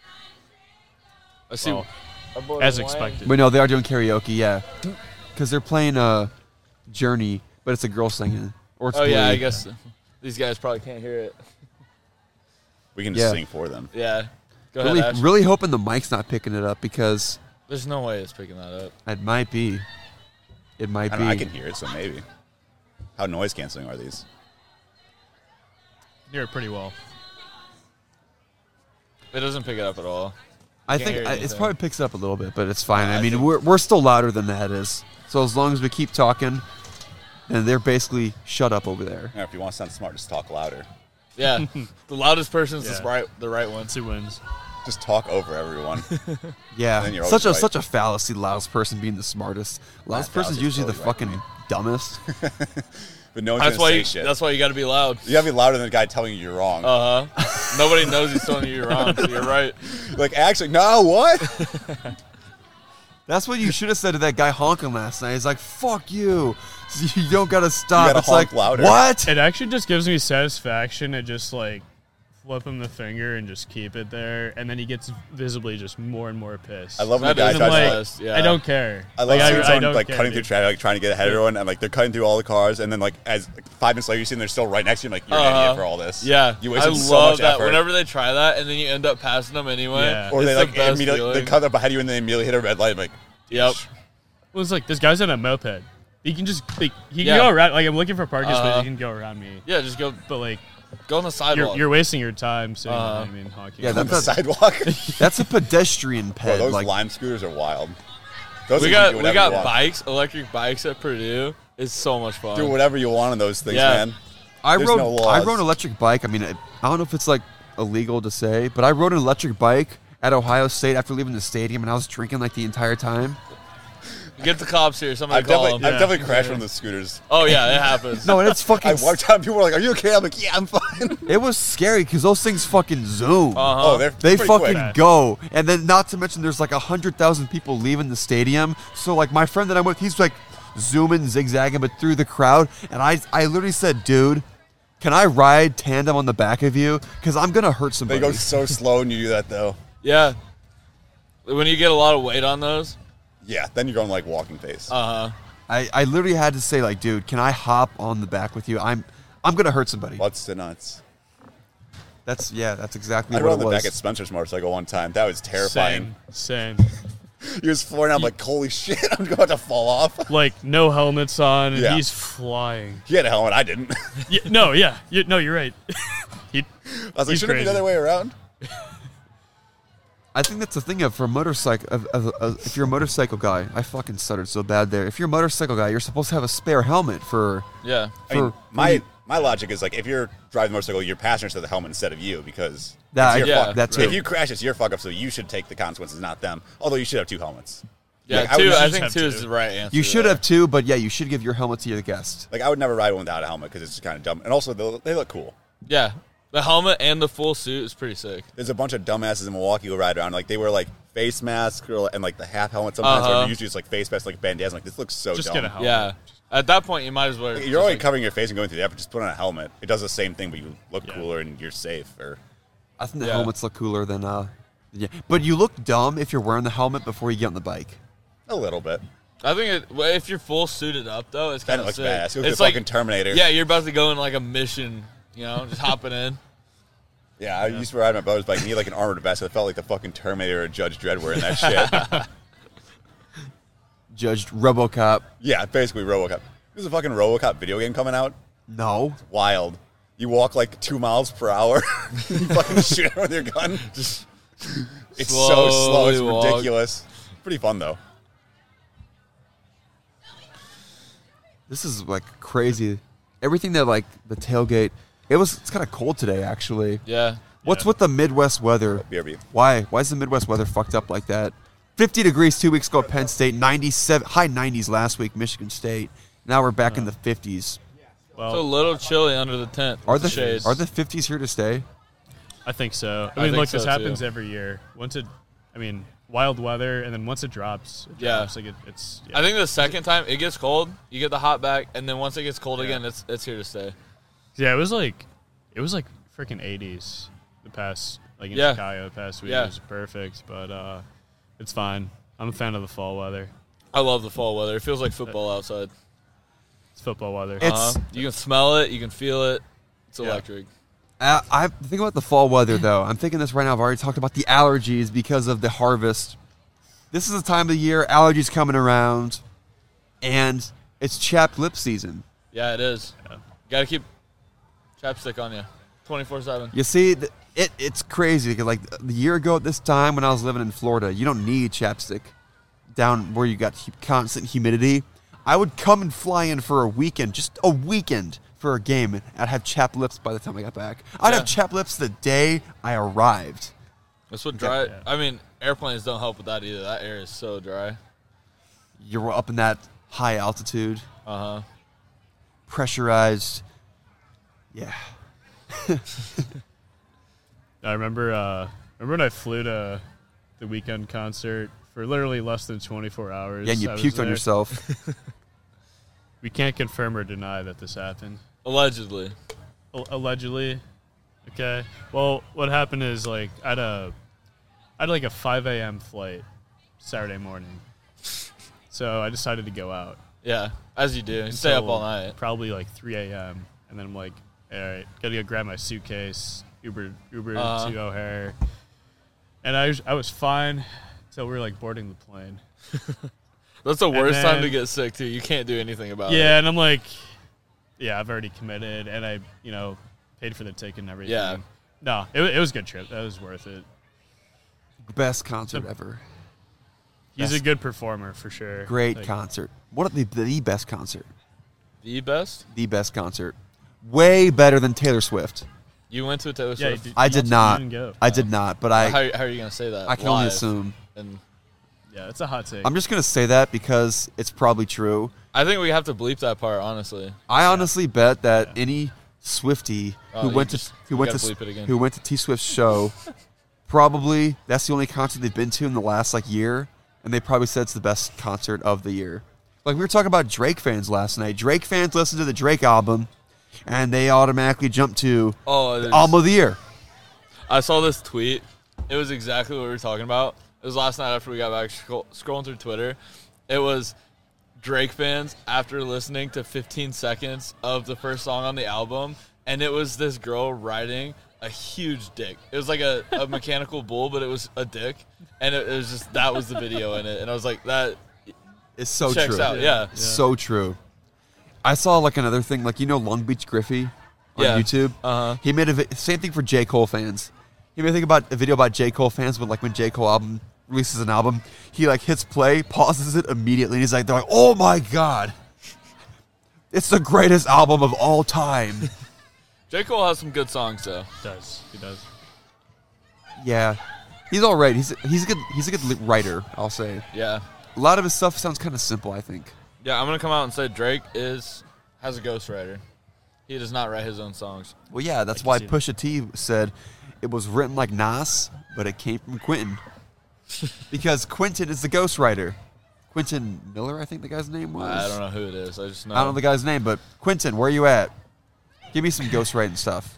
I see. Well, our boy as Wang- expected. But no, they are doing karaoke. Yeah, because they're playing uh, Journey, but it's a girl singing. Or it's Oh yeah, Glee. I guess these guys probably can't hear it. We can just Yeah. sing for them. Yeah. Go Really, ahead, Ash. really hoping the mic's not picking it up because There's no way it's picking that up. it might be. It might I, be. don't know, I can hear it, so maybe. How noise canceling are these? hear it pretty well. It doesn't pick it up at all. I Can't think hear I, it's anything. probably picks up a little bit, but it's fine. I I mean, think- we're we're still louder than that is. So as long as we keep talking, and they're basically shut up over there. Yeah, if you want to sound smart, just talk louder. Yeah. The loudest person's Yeah. the right the right one. Let's see wins. Just talk over everyone. Yeah, then you're such a always right. such a fallacy. Loudest person being the smartest. Loudest person's fallacy's usually the totally right, fucking man. dumbest. But no one's That's gonna why say you, shit. that's why you got to be loud. You gotta be louder than the guy telling you you're wrong. Uh huh. Nobody knows he's telling you you're wrong. So you're right. Like, actually, no, what? That's what you should have said to that guy honking last night. He's like, "Fuck you! You don't gotta stop." gotta it's honk like, louder. what? It actually just gives me satisfaction to just like flip him the finger and just keep it there, and then he gets visibly just more and more pissed. I love when the That guy is tries like, to. best, yeah. I don't care. I love like, seeing I, I someone don't like care, cutting through dude. traffic, like trying to get ahead of everyone, and like they're cutting through all the cars, and then like as like, five minutes later, you see them, they're still right next to you. Like you're an Uh-huh. idiot for all this. Yeah. you I wasted love so much that. effort. Whenever they try that and then you end up passing them anyway. Yeah. or it's they the like best immediately they feeling. cut up ahead of you, and they immediately hit a red light. Like, Yep. Well, it's like this guy's on a moped. He can just like he can Yeah. go around. Like I'm looking for parking space. Uh-huh. He can go around me. Yeah, just go But like go on the sidewalk. you're, you're wasting your time saying, Uh-huh. I mean, honking. Yeah, on the that's a, sidewalk. that's a pedestrian Bro, ped. those like, lime scooters are wild. Those we things you got do we whatever got you want. bikes, electric bikes at Purdue. It's so much fun. Do whatever you want on those things, Yeah. man. I There's rode no I laws. rode an electric bike. I mean, I I don't know if it's like illegal to say, but I rode an electric bike at Ohio State after leaving the stadium, and I was drinking like the entire time. Get the cops here. Somebody I've call definitely, them. I've definitely crashed one of those scooters. Oh yeah, it happens. No, and it's fucking. I walked out, people were like, "Are you okay?" I'm like, "Yeah, I'm fine." It was scary because those things fucking zoom. Uh-huh. Oh, they're They pretty fucking quick. go, and then not to mention there's like a hundred thousand people leaving the stadium. So like my friend that I'm with, he's like zooming, zigzagging, but through the crowd, and I I literally said, "Dude, can I ride tandem on the back of you? Because I'm gonna hurt They somebody. go so slow when you do that, though. Yeah. When you get a lot of weight on those. Yeah, then you're going like walking pace. Uh huh. I, I literally had to say, like, dude, can I hop on the back with you? I'm I'm gonna hurt somebody. What's the nuts? That's yeah, that's exactly I what rode it on the was. back at Spencer's motorcycle one time. That was terrifying. Same. Same. He was flooring out. I'm like, holy shit, I'm about to fall off. Like, no helmets on, and Yeah. he's flying. He had a helmet. I didn't. Yeah, no, yeah. You, no, you're right. he, I was like, He's shouldn't it be the crazy. other way around? I think that's the thing of for a motorcycle. Of, of, of, if you're a motorcycle guy, I fucking stuttered so bad there. If you're a motorcycle guy, you're supposed to have a spare helmet for. Yeah. I mean, For- my my logic is like, if you're driving a motorcycle, your passenger should have the helmet instead of you because That, it's your yeah, fuck. that too. If you crash, it's your fuck up, so you should take the consequences, not them. Although you should have two helmets. Yeah, Like, I would two. just I have think two two. is the right answer. You should there. have two, but yeah, you should give your helmet to your guest. Like I would never ride one without a helmet because it's just kind of dumb. And also, they, they look cool. Yeah. The helmet and the full suit is pretty sick. There's a bunch of dumbasses in Milwaukee who ride around like they wear like face masks or, and like the half helmet sometimes. Uh-huh. Or usually it's like face masks, like bandanas. I'm like this looks so just dumb. get a helmet. Yeah. At that point, you might as well. Like, just, you're already like- covering your face and going through the effort. Just put on a helmet. It does the same thing, but you look Yeah. cooler and you're safe. Or I think the Yeah. helmets look cooler than. uh Yeah, but you look dumb if you're wearing the helmet before you get on the bike. a little bit. I think it, well, if you're full suited up though, it's Then kind it of looks sick. badass. You look It's like like fucking Terminator. Yeah, you're about to go in like a mission. You know, just hopping in. Yeah, I used to ride my brother's bike and he had like an armored vest. I felt like the fucking Terminator or Judge Dredd wearing that shit. Judged RoboCop. Yeah, basically RoboCop. There's a fucking RoboCop video game coming out. No. Wild. You walk like two miles per hour. You fucking shoot it with your gun. Just it's so slow. It's Slowly walk. ridiculous. Pretty fun though. This is like crazy. Everything that like the tailgate. It was. It's kind of cold today, actually. Yeah. What's Yeah. with the Midwest weather? B R B. Why? Why is the Midwest weather fucked up like that? fifty degrees two weeks ago at Penn State. ninety-seven high nineties last week, Michigan State. Now we're back in the fifties. Well, It's a little chilly under the tent. Are with the shades? are the fifties here to stay? I think so. I I mean, think look, this so, happens too. every year. Once it, I mean, wild weather, and then once it drops, it Yeah. drops. Like it, it's. Yeah. I think the second time it gets cold, you get the hot back, and then once it gets cold again, it's it's here to stay. Yeah, it was like, it was like freaking eighties the past, like in Yeah. Chicago the past week. Yeah. It was perfect, but uh, it's fine. I'm a fan of the fall weather. I love the fall weather. It feels like football outside. It's football weather. It's- Uh, you can smell it, you can feel it. It's Yeah. electric. Uh, I think about the fall weather though. I'm thinking this right now. I've already talked about the allergies because of the harvest. This is the time of the year allergies coming around, and it's chapped lip season. Yeah, it is. Yeah. Gotta keep chapstick on you, twenty-four seven. You see, th- it it's crazy because like the year ago at this time when I was living in Florida, you don't need chapstick down where you got hu- constant humidity. I would come and fly in for a weekend, just a weekend for a game, and I'd have chapped lips by the time I got back. I'd Yeah. have chapped lips the day I arrived. That's what dry. Yeah. I mean, airplanes don't help with that either. That air is so dry. You're up in that high altitude, Uh huh. pressurized. Yeah. I remember. Uh, remember when I flew to the weekend concert for literally less than twenty-four hours. Yeah, and you I was puked on there. yourself. We can't confirm or deny that this happened. Allegedly. Al- allegedly. Okay. Well, what happened is like I had a, I had like a five a.m. flight Saturday morning, so I decided to go out. Yeah, as you do. You stay up until all night. Probably like three a.m. and then I'm like, all right, gotta go grab my suitcase. Uber, Uber Uh-huh. to O'Hare, and I was, I was fine until we were like boarding the plane. That's the worst time to then- get sick too. You can't do anything about it. Yeah, and I'm like, yeah, I've already committed, and I, you know, paid for the ticket and everything. Yeah. No, it, wa- it was a good trip. That was worth it. Best concert ever. He's Best- a good performer for sure. Great Like, concert. What the the best concert? The best. The best concert. Way better than Taylor Swift. You went to a Taylor Yeah, Swift. you I you did also not. didn't go. I did not, but I how, how are you gonna say that? I can only live? assume. And Yeah, it's a hot take. I'm just gonna say that because it's probably true. I think we have to bleep that part. Honestly. I honestly bet that any Swiftie Oh, who you went to just- who you went to gotta bleep it again. who went to T Swift's show, probably that's the only concert they've been to in the last like year, and they probably said it's the best concert of the year. Like we were talking about Drake fans last night. Drake fans listened to the Drake album, and they automatically jump to Oh, there's- album of the year. I saw this tweet. It was exactly what we were talking about. It was last night after we got back scroll, scrolling through Twitter. It was Drake fans after listening to fifteen seconds of the first song on the album, and it was this girl riding a huge dick. It was like a, a mechanical bull, but it was a dick, and it, it was just that was the video in it, and I was like, that It's so checks true. out. Yeah. So true. I saw like another thing, like you know Long Beach Griffey on Yeah. YouTube. Uh-huh. He made a vi- same thing for J. Cole fans. He made a thing about a video about J. Cole fans, but like when J. Cole album releases an album, he like hits play, pauses it immediately, and he's like, they're like, oh my god, it's the greatest album of all time. J. Cole has some good songs though. He does. He does. Yeah, he's all right. He's he's a good he's a good li- writer. I'll say Yeah. a lot of his stuff sounds kind of simple. I think. Yeah, I'm gonna come out and say Drake is has a ghostwriter. He does not write his own songs. Well, yeah, that's can why see that. Pusha T said it was written like Nas, but it came from Quentin. Because Quentin is the ghostwriter. Quentin Miller, I think the guy's name was. I don't know who it is. I just know. I don't know the guy's name, but Quentin, where you at? Give me some ghostwriting stuff.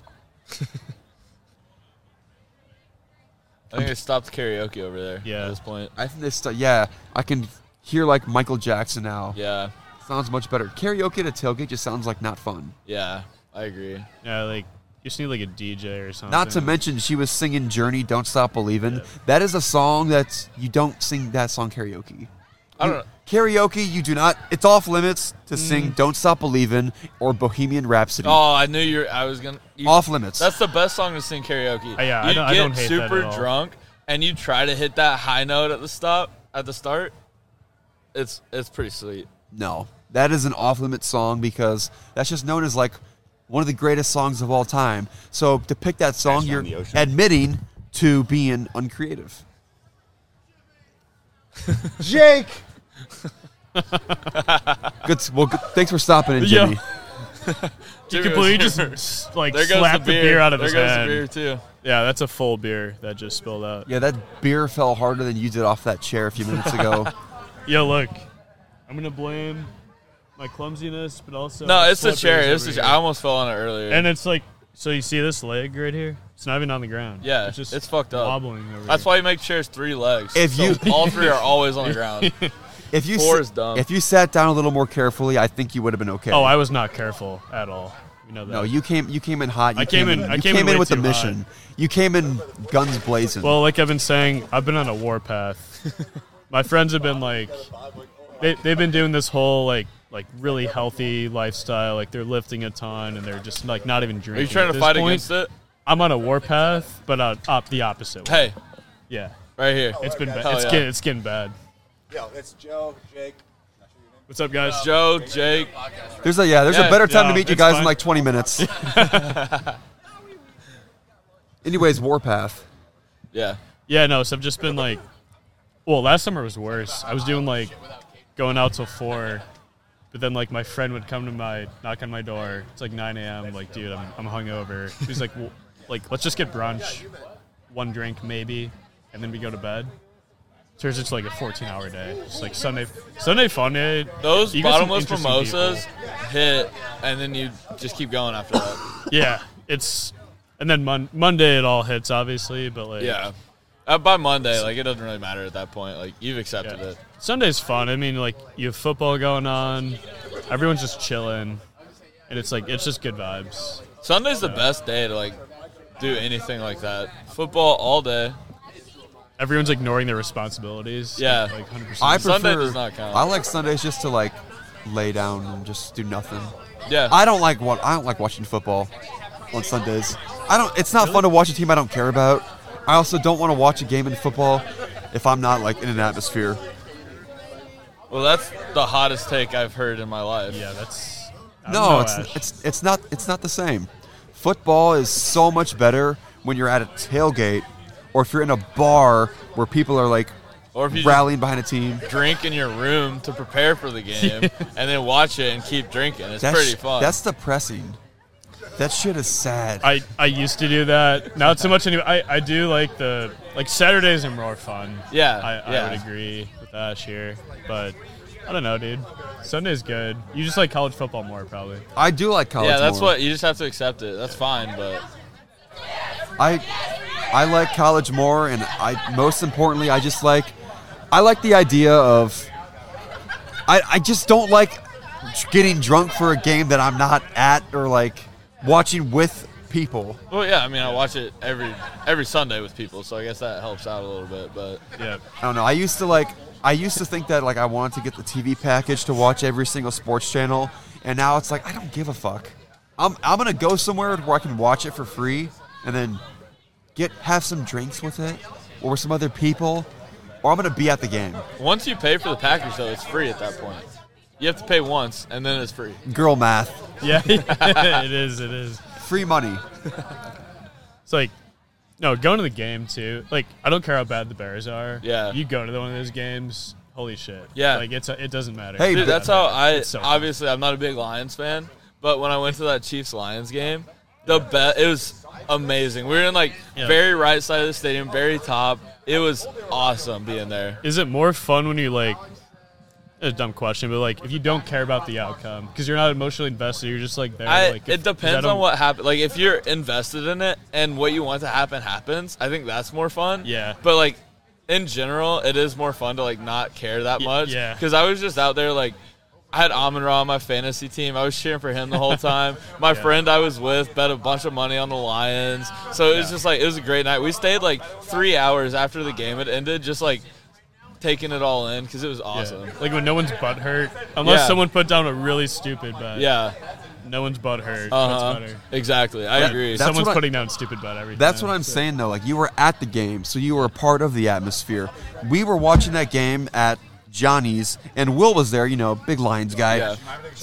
I think they stopped karaoke over there. Yeah. At this point. I think this stuff, yeah, I can hear like Michael Jackson now. Yeah. Sounds much better. Karaoke at a tailgate just sounds like not fun. Yeah. I agree. Yeah, like you just need like a D J or something. Not to mention, she was singing Journey, Don't Stop Believin'. That is a song that you don't sing that song karaoke. I don't know. Karaoke, you do not, it's off limits to sing Don't Stop Believin' or Bohemian Rhapsody. Oh, I knew you were. I was gonna. You, Off limits. That's the best song to sing karaoke. Uh, yeah, I you don't- get I don't hate that super at all. drunk and you try to hit that high note at the stop at the start. It's it's pretty sweet. No, that is an off limits song because that's just known as like one of the greatest songs of all time. So to pick that song, Crashing you're on the Ocean. admitting to being uncreative. Jake! Good. Well, good, thanks for stopping in, Yeah. Jimmy. You Jimmy completely was- just like There goes slapped the the beer. beer out of there his goes hand. the beer too. Yeah, that's a full beer that just spilled out. Yeah, that beer fell harder than you did off that chair a few minutes ago. Yo, look, I'm gonna blame my clumsiness, but also No, it's the slippers chair. It's over the chair. here. I almost fell on it earlier. And it's like, so you see this leg right here? It's not even on the ground. Yeah, it's just it's fucked up. wobbling over That's here. why you make chairs three legs. If So you- all three are always on the ground. If you Four sa- is dumb. if you sat down a little more carefully, I think you would have been okay. Oh, I was not careful at all. You know that. no, you came you came in hot. You I came in- I You came in way with the too mission. You came in guns blazing. Well, like I've been saying, I've been on a warpath. My friends have been like, they they've been doing this whole like like really healthy lifestyle. Like they're lifting a ton and they're just like not even Are drinking. you trying At to this fight point, against it? I'm on a warpath, but uh, up the opposite way. Hey, Yeah, right here. it's been bad. Hell It's yeah. getting it's getting bad. Yo, it's Joe, Jake. What's up, guys? Joe, Jake. there's a yeah. There's Yeah, a better time yeah, to meet you it's guys in fine. like twenty minutes. Anyways, Warpath. Yeah. Yeah, no. So I've just been like, well, last summer was worse. I was doing like going out till four, but then like my friend would come to my knock on my door. It's like nine a.m. I'm like, dude, I'm I'm hungover. He's like, well, like let's just get brunch, one drink maybe, and then we go to bed. Turns into like a fourteen hour day. It's like Sunday, Sunday fun day. Those You get some bottomless interesting mimosas people. hit, and then you just keep going after that. Yeah, it's and then mon- Monday it all hits obviously, but like Yeah. Uh, by Monday, like, it doesn't really matter at that point. Like, you've accepted Yeah. it. Sunday's fun. I mean, like you have football going on, everyone's just chilling, and it's like it's just good vibes. Sunday's the best day to, like, do anything like that. Football all day. Everyone's ignoring their responsibilities. Yeah. like one hundred I percent. prefer. Sunday does not count. I like Sundays just to like lay down and just do nothing. Yeah. I don't like what I don't like watching football on Sundays. I don't. It's not fun to watch a team I don't care about. I also don't want to watch a game in football if I'm not like in an atmosphere. well, that's the hottest take I've heard in my life. Yeah, that's I don't No, know, it's Ash. it's it's not it's not the same. Football is so much better when you're at a tailgate or if you're in a bar where people are like Or if you just rallying behind a team. drink in your room to prepare for the game and then watch it and keep drinking. It's That's pretty fun. that's depressing. That shit is sad. I, I used to do that. Not so much anymore. I, I do like the like Saturdays are more fun. Yeah, I, yeah. I would agree with Ash here, but I don't know, dude. Sunday's good. You just like college football more, probably. I do like college. Yeah, that's more. what you just have to accept it. That's fine, but I I like college more, and I most importantly, I just like I like the idea of I I just don't like getting drunk for a game that I'm not at or like watching with people. well, yeah. I mean, I watch it every every Sunday with people, so I guess that helps out a little bit. But Yeah. I don't know. I used to like I used to think that like I wanted to get the T V package to watch every single sports channel, and now it's like I don't give a fuck. I'm I'm gonna go somewhere where I can watch it for free, and then get have some drinks with it, or with some other people, or I'm gonna be at the game. once you pay for the package, though, it's free at that point. You have to pay once, and then it's free. Girl math, Yeah, it is. It is. free money. It's like, no, going to the game too. Like, I don't care how bad the Bears are. Yeah. You go to one of those games. Holy shit. Yeah. Like it's a, it doesn't matter. Hey, Dude, that's how I. It's so fun. Obviously, I'm not a big Lions fan, but when I went to that Chiefs Lions game, the bet it was amazing. We were in like Yeah. very right side of the stadium, very top. It was awesome being there. Is it more fun when you like? A dumb question, but like if you don't care about the outcome because you're not emotionally invested, you're just like there. I, like, if- it 'cause I depends don't- on what happens. Like if you're invested in it and what you want to happen happens, I think that's more fun. Yeah. But like in general, it is more fun to like not care that Y- much. yeah. Because I was just out there like. I had Amon Ra on my fantasy team. I was cheering for him the whole time. My Yeah. friend I was with bet a bunch of money on the Lions. So it was Yeah. just like, it was a great night. We stayed like three hours after the game had ended, just like taking it all in because it was Yeah. awesome. Like when no one's butt hurt, unless Yeah. someone put down a really stupid bet. Yeah. No one's butt hurt. Uh-huh. That's better. Exactly. I That- agree. that's Someone's what I- putting down stupid bet every That's time. what I'm saying though. Like you were at the game, so you were a part of the atmosphere. We were watching that game at Johnny's, and Will was there. You know, big Lions guy. Yeah.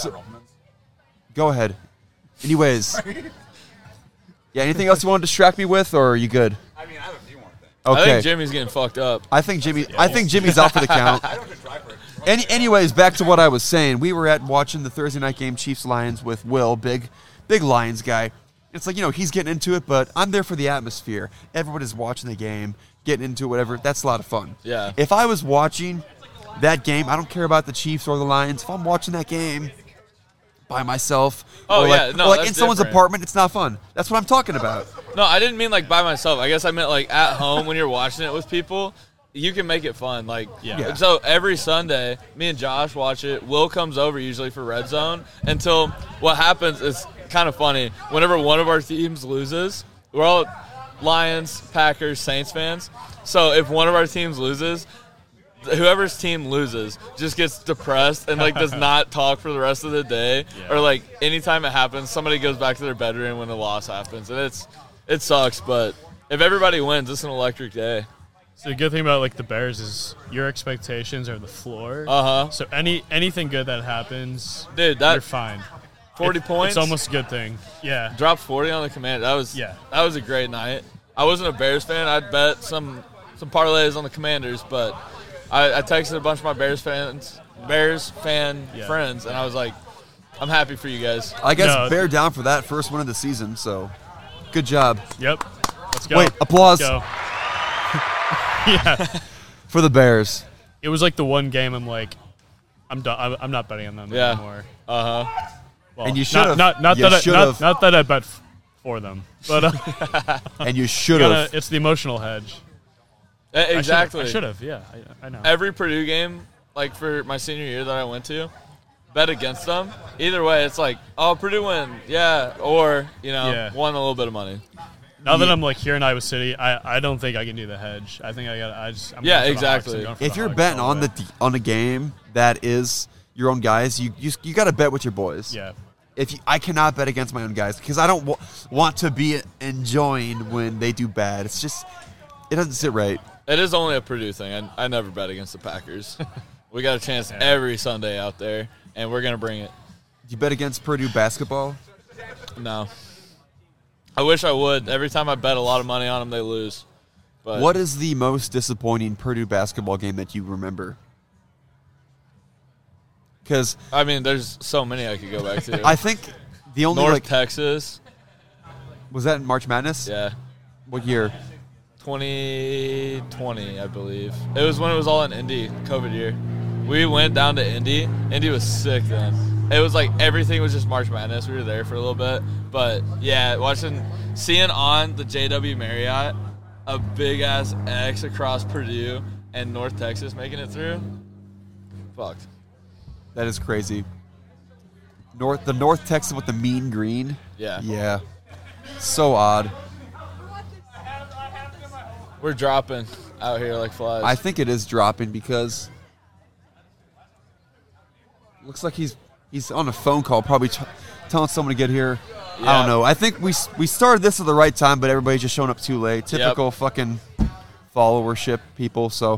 Go ahead. Anyways. Yeah, anything else you want to distract me with, or are you good? I mean, I have a few more things. I Okay. think Jimmy's getting fucked up. I think Jimmy. I think Jimmy's out for the count. I don't have to drive for it. Any, anyways, back to what I was saying. We were at watching the Thursday night game, Chiefs Lions, with Will, big, big Lions guy. It's like you know he's getting into it, but I'm there for the atmosphere. Everybody's watching the game, getting into it, whatever. That's a lot of fun. Yeah. If I was watching that game, I don't care about the Chiefs or the Lions. If I'm watching that game by myself, Oh, or like, yeah, no, or like that's in someone's different. apartment, it's not fun. That's what I'm talking about. No, I didn't mean like by myself. I guess I meant like at home when you're watching it with people. You can make it fun. Like, Yeah. Yeah. So every Sunday, me and Josh watch it. Will comes over usually for Red Zone until what happens is kind of funny. Whenever one of our teams loses, we're all Lions, Packers, Saints fans. So if one of our teams loses, whoever's team loses just gets depressed and like does not talk for the rest of the day. Yeah. Or like anytime it happens, somebody goes back to their bedroom when the loss happens, and it's it sucks. But if everybody wins, it's an electric day. So the good thing about like the Bears is your expectations are the floor. Uh huh. So any anything good that happens, Dude, you're that fine. forty It- points. It's almost a good thing. Yeah. Dropped forty on the Commander. That was Yeah. That was a great night. I wasn't a Bears fan. I'd bet some some parlays on the Commanders, but I, I texted a bunch of my Bears fans, Bears fan Yeah. friends, and I was like, I'm happy for you guys. I guess No, bear down for that first one of the season. So, good job. Yep. Let's go. Wait, applause Let's go. Yeah. for the Bears. It was like the one game I'm like, I'm done. I'm, I'm not betting on them Yeah. anymore. Uh huh. Well, And you not- should've. Not, not, You that I, should've. not, not that I bet f- for them, but uh, And you you should gotta, have. it's the emotional hedge. Exactly. I should have. Yeah, I, I know. Every Purdue game, like for my senior year that I went to, bet against them. Either way, it's like, oh, Purdue win, yeah, or you know, Yeah. won a little bit of money. Now that Yeah. I'm like here in Iowa City, I, I don't think I can do the hedge. I think I got. I just. I'm Yeah, going for the Hawks. exactly. I'm going for If the you're Hawks betting all on way. the on a game that is your own guys, you you, you got to bet with your boys. Yeah. If you, I cannot bet against my own guys because I don't w- want to be enjoying when they do bad. It's just it doesn't sit right. It is only a Purdue thing. I, I never bet against the Packers. We got a chance Yeah. every Sunday out there, and we're gonna bring it. You bet against Purdue basketball. No, I wish I would. Every time I bet a lot of money on them, they lose. But What is the most disappointing Purdue basketball game that you remember? Because I mean, there's so many I could go back to. I think the only North like Texas. Was that in March Madness? Yeah. What year? twenty twenty, I believe. It was when it was all in Indy, COVID year. We went down to Indy. Indy was sick then. It was like everything was just March Madness. We were there for a little bit. But, yeah, watching, seeing on the J W Marriott a big-ass X across Purdue and North Texas making it through, fucked. That is crazy. North, the North Texas with the mean green. Yeah. Yeah. So odd. We're dropping out here like flies. I think it is dropping because looks like he's he's on a phone call, probably t- telling someone to get here. I Yeah. don't know. I think we we started this at the right time, but everybody's just showing up too late. Typical Yep. fucking followership people. So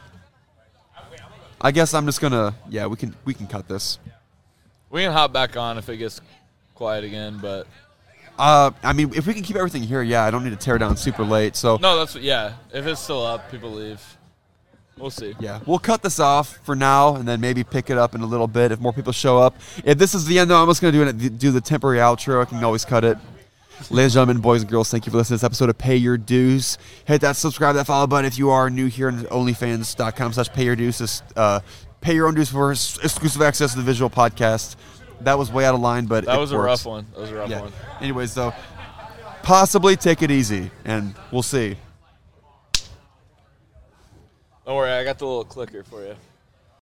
I guess I'm just gonna yeah we can we can cut this. We can hop back on if it gets quiet again, but Uh, I mean, if we can keep everything here, yeah, I don't need to tear down super late. So no, that's yeah. If it's still up, people leave. We'll see. yeah, we'll cut this off for now, and then maybe pick it up in a little bit if more people show up. If this is the end, though, I'm just going to do it. Do the temporary outro. I can always cut it. Ladies and gentlemen, boys and girls, thank you for listening to this episode of Pay Your Dues. Hit that subscribe, that follow button if you are new here on onlyfans dot com slash pay your dues. Just, uh, pay your own dues for ex- exclusive access to the visual podcast. That was way out of line, but That it was a works. rough one. That was a rough Yeah. one. Anyways, though, possibly take it easy, and we'll see. Don't worry, I got the little clicker for you.